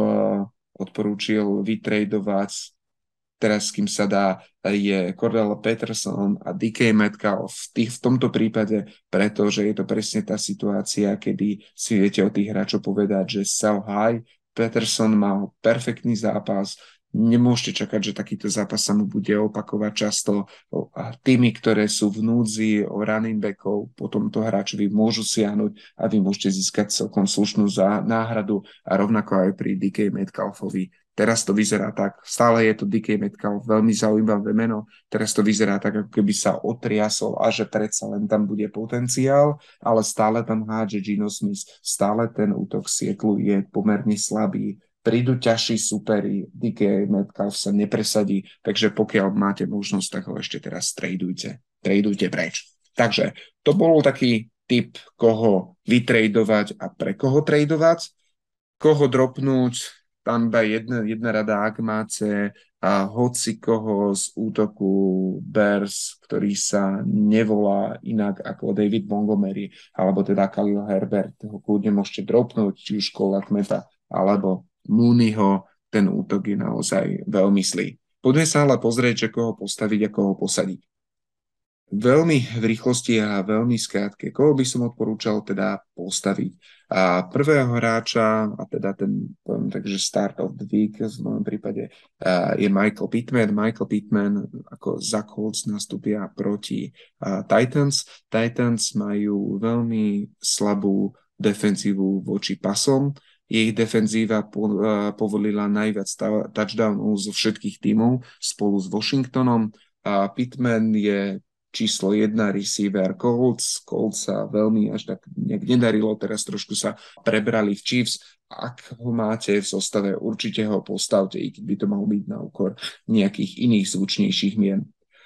odporúčil vytredovať, teraz s kým sa dá, je Cordell Patterson a dé ká Metcalf v, tých, v tomto prípade, pretože je to presne tá situácia, kedy si viete o tých hráčov povedať, že sell high. Patterson mal perfektný zápas, nemôžete čakať, že takýto zápas sa mu bude opakovať často. A týmy, ktoré sú v núdzi o running backov, po tomto hráčovi môžu siahnuť a vy môžete získať celkom slušnú náhradu a rovnako aj pri dé ká Metcalfovi. Teraz to vyzerá tak, stále je to dé ká Metcalf, veľmi zaujímavé meno, teraz to vyzerá tak, ako keby sa otriasol a že predsa len tam bude potenciál, ale stále tam hádže Geno Smith, stále ten útok Seattle je pomerne slabý. Prídu ťažší superi, dé ká Metcalf sa nepresadí, takže pokiaľ máte možnosť, tak ho ešte teraz tradujte. Tradujte preč. Takže to bol taký typ, koho vytradovať a pre koho tradovať, koho dropnúť, tam iba jedna, jedna rada, ak máte a hoci koho z útoku Bears, ktorý sa nevolá inak ako David Montgomery, alebo teda Khalil Herbert, ho kľudne môžete dropnúť, či už Cole Kmeta, alebo Mooneyho, ten útok je naozaj veľmi zlý. Poďme sa ale pozrieť, že koho postaviť a koho posadiť. Veľmi v rýchlosti a veľmi skrátke. Koho by som odporúčal teda postaviť? A prvého hráča, a teda ten, poviem takže start of the week v mojom prípade, je Michael Pittman. Michael Pittman ako Zach Holtz nastúpia proti Titans. Titans majú veľmi slabú defenzívu voči pasom. Ich defenzíva povolila najviac touchdownov zo všetkých tímov spolu s Washingtonom. A Pittman je číslo jedna receiver Colts. Colts sa veľmi až tak nejak nedarilo, teraz trošku sa prebrali v Chiefs. Ak ho máte v zostave, určite ho postavte, i keď by to mal byť na úkor nejakých iných zvučnejších mien.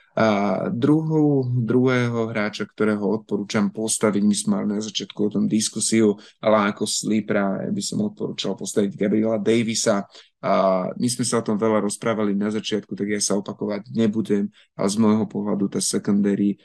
A druhú, druhého hráča, ktorého odporúčam postaviť, my sme mali na začiatku o tom diskusiu, ale ako sleepera by som odporúčal postaviť Gabriela Davisa. A my sme sa o tom veľa rozprávali na začiatku, tak ja sa opakovať nebudem, ale z môjho pohľadu tá secondary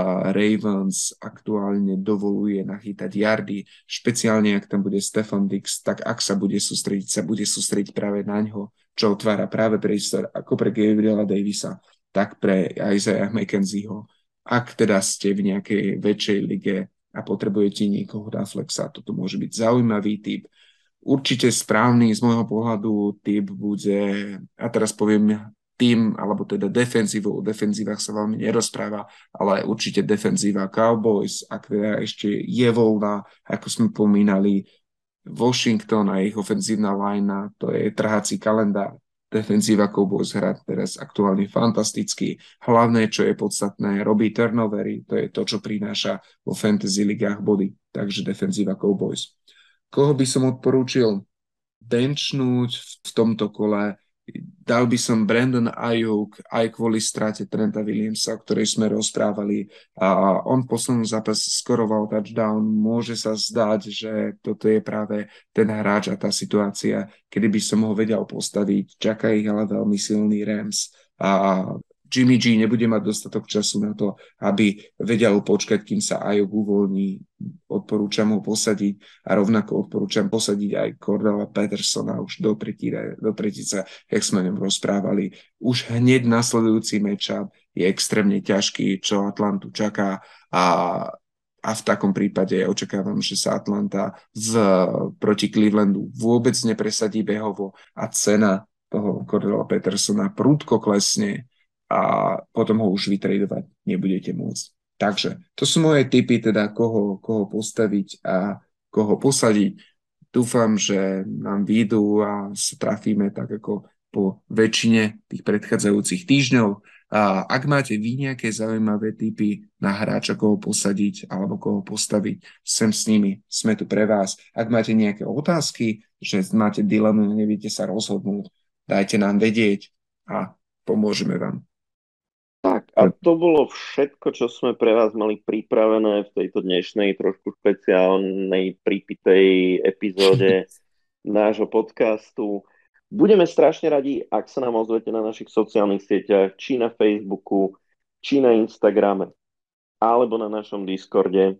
Ravens aktuálne dovoluje nachytať yardy, špeciálne ak tam bude Stefan Diggs, tak ak sa bude sústrediť, sa bude sústrediť práve na ňo, čo otvára práve priestor ako pre Gabriela Davisa, tak pre Isaiah McKenzieho. Ak teda ste v nejakej väčšej lige a potrebujete niekoho na flexa, toto môže byť zaujímavý typ. Určite správny z môjho pohľadu typ bude, a teraz poviem tým, alebo teda defenzívu, o defenzívach sa veľmi nerozpráva, ale určite defenzíva Cowboys, ak teda ešte je voľná, ako sme pomínali, Washington a ich ofenzívna linea, to je trhací kalendár. Defenzíva Cowboys hrá teraz aktuálne fantasticky. Hlavné, čo je podstatné, robí turnovery, to je to, čo prináša vo fantasy ligách body. Takže defenzíva Cowboys. Koho by som odporúčil benchnúť v tomto kole? Dal by som Brandon Ayuk aj kvôli strate Trenta Williamsa, o ktorej sme rozprávali. A on v poslednom zápase skoroval touchdown. Môže sa zdať, že toto je práve ten hráč a tá situácia, kedy by som ho vedel postaviť. Čaká ich ale veľmi silný Rams. A Jimmy G nebude mať dostatok času na to, aby vedel počkať, kým sa Ayuk uvoľní. Odporúčam ho posadiť a rovnako odporúčam posadiť aj Cordella Pattersona už do, tretíre, do tretice, jak sme o ňom rozprávali. Už hneď nasledujúci matchup je extrémne ťažký, čo Atlantu čaká a, a v takom prípade očakávam, že sa Atlanta z, proti Clevelandu vôbec nepresadí behovo a cena toho Cordella Pattersona prudko klesne a potom ho už vytradovať nebudete môcť. Takže to sú moje tipy, teda koho, koho postaviť a koho posadiť. Dúfam, že nám výjdu a sa trafíme tak ako po väčšine tých predchádzajúcich týždňov. A ak máte vy nejaké zaujímavé tipy na hráča, koho posadiť alebo koho postaviť, sem s nimi, sme tu pre vás. Ak máte nejaké otázky, že máte dilemu, neviete sa rozhodnúť, dajte nám vedieť a pomôžeme vám. Tak, a to bolo všetko, čo sme pre vás mali pripravené v tejto dnešnej trošku špeciálnej pripitej epizóde nášho podcastu. Budeme strašne radi, ak sa nám ozvete na našich sociálnych sieťach, či na Facebooku, či na Instagrame, alebo na našom Discorde.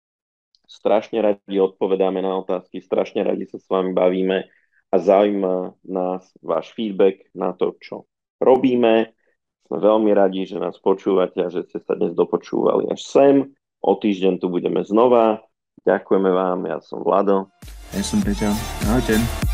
Strašne radi odpovedáme na otázky, strašne radi sa s vami bavíme a zaujíma nás váš feedback na to, čo robíme. Sme veľmi radi, že nás počúvate a že ste sa dnes dopočúvali až sem. O týždeň tu budeme znova. Ďakujeme vám, ja som Vlado. Ja som Peťo. Ahojte.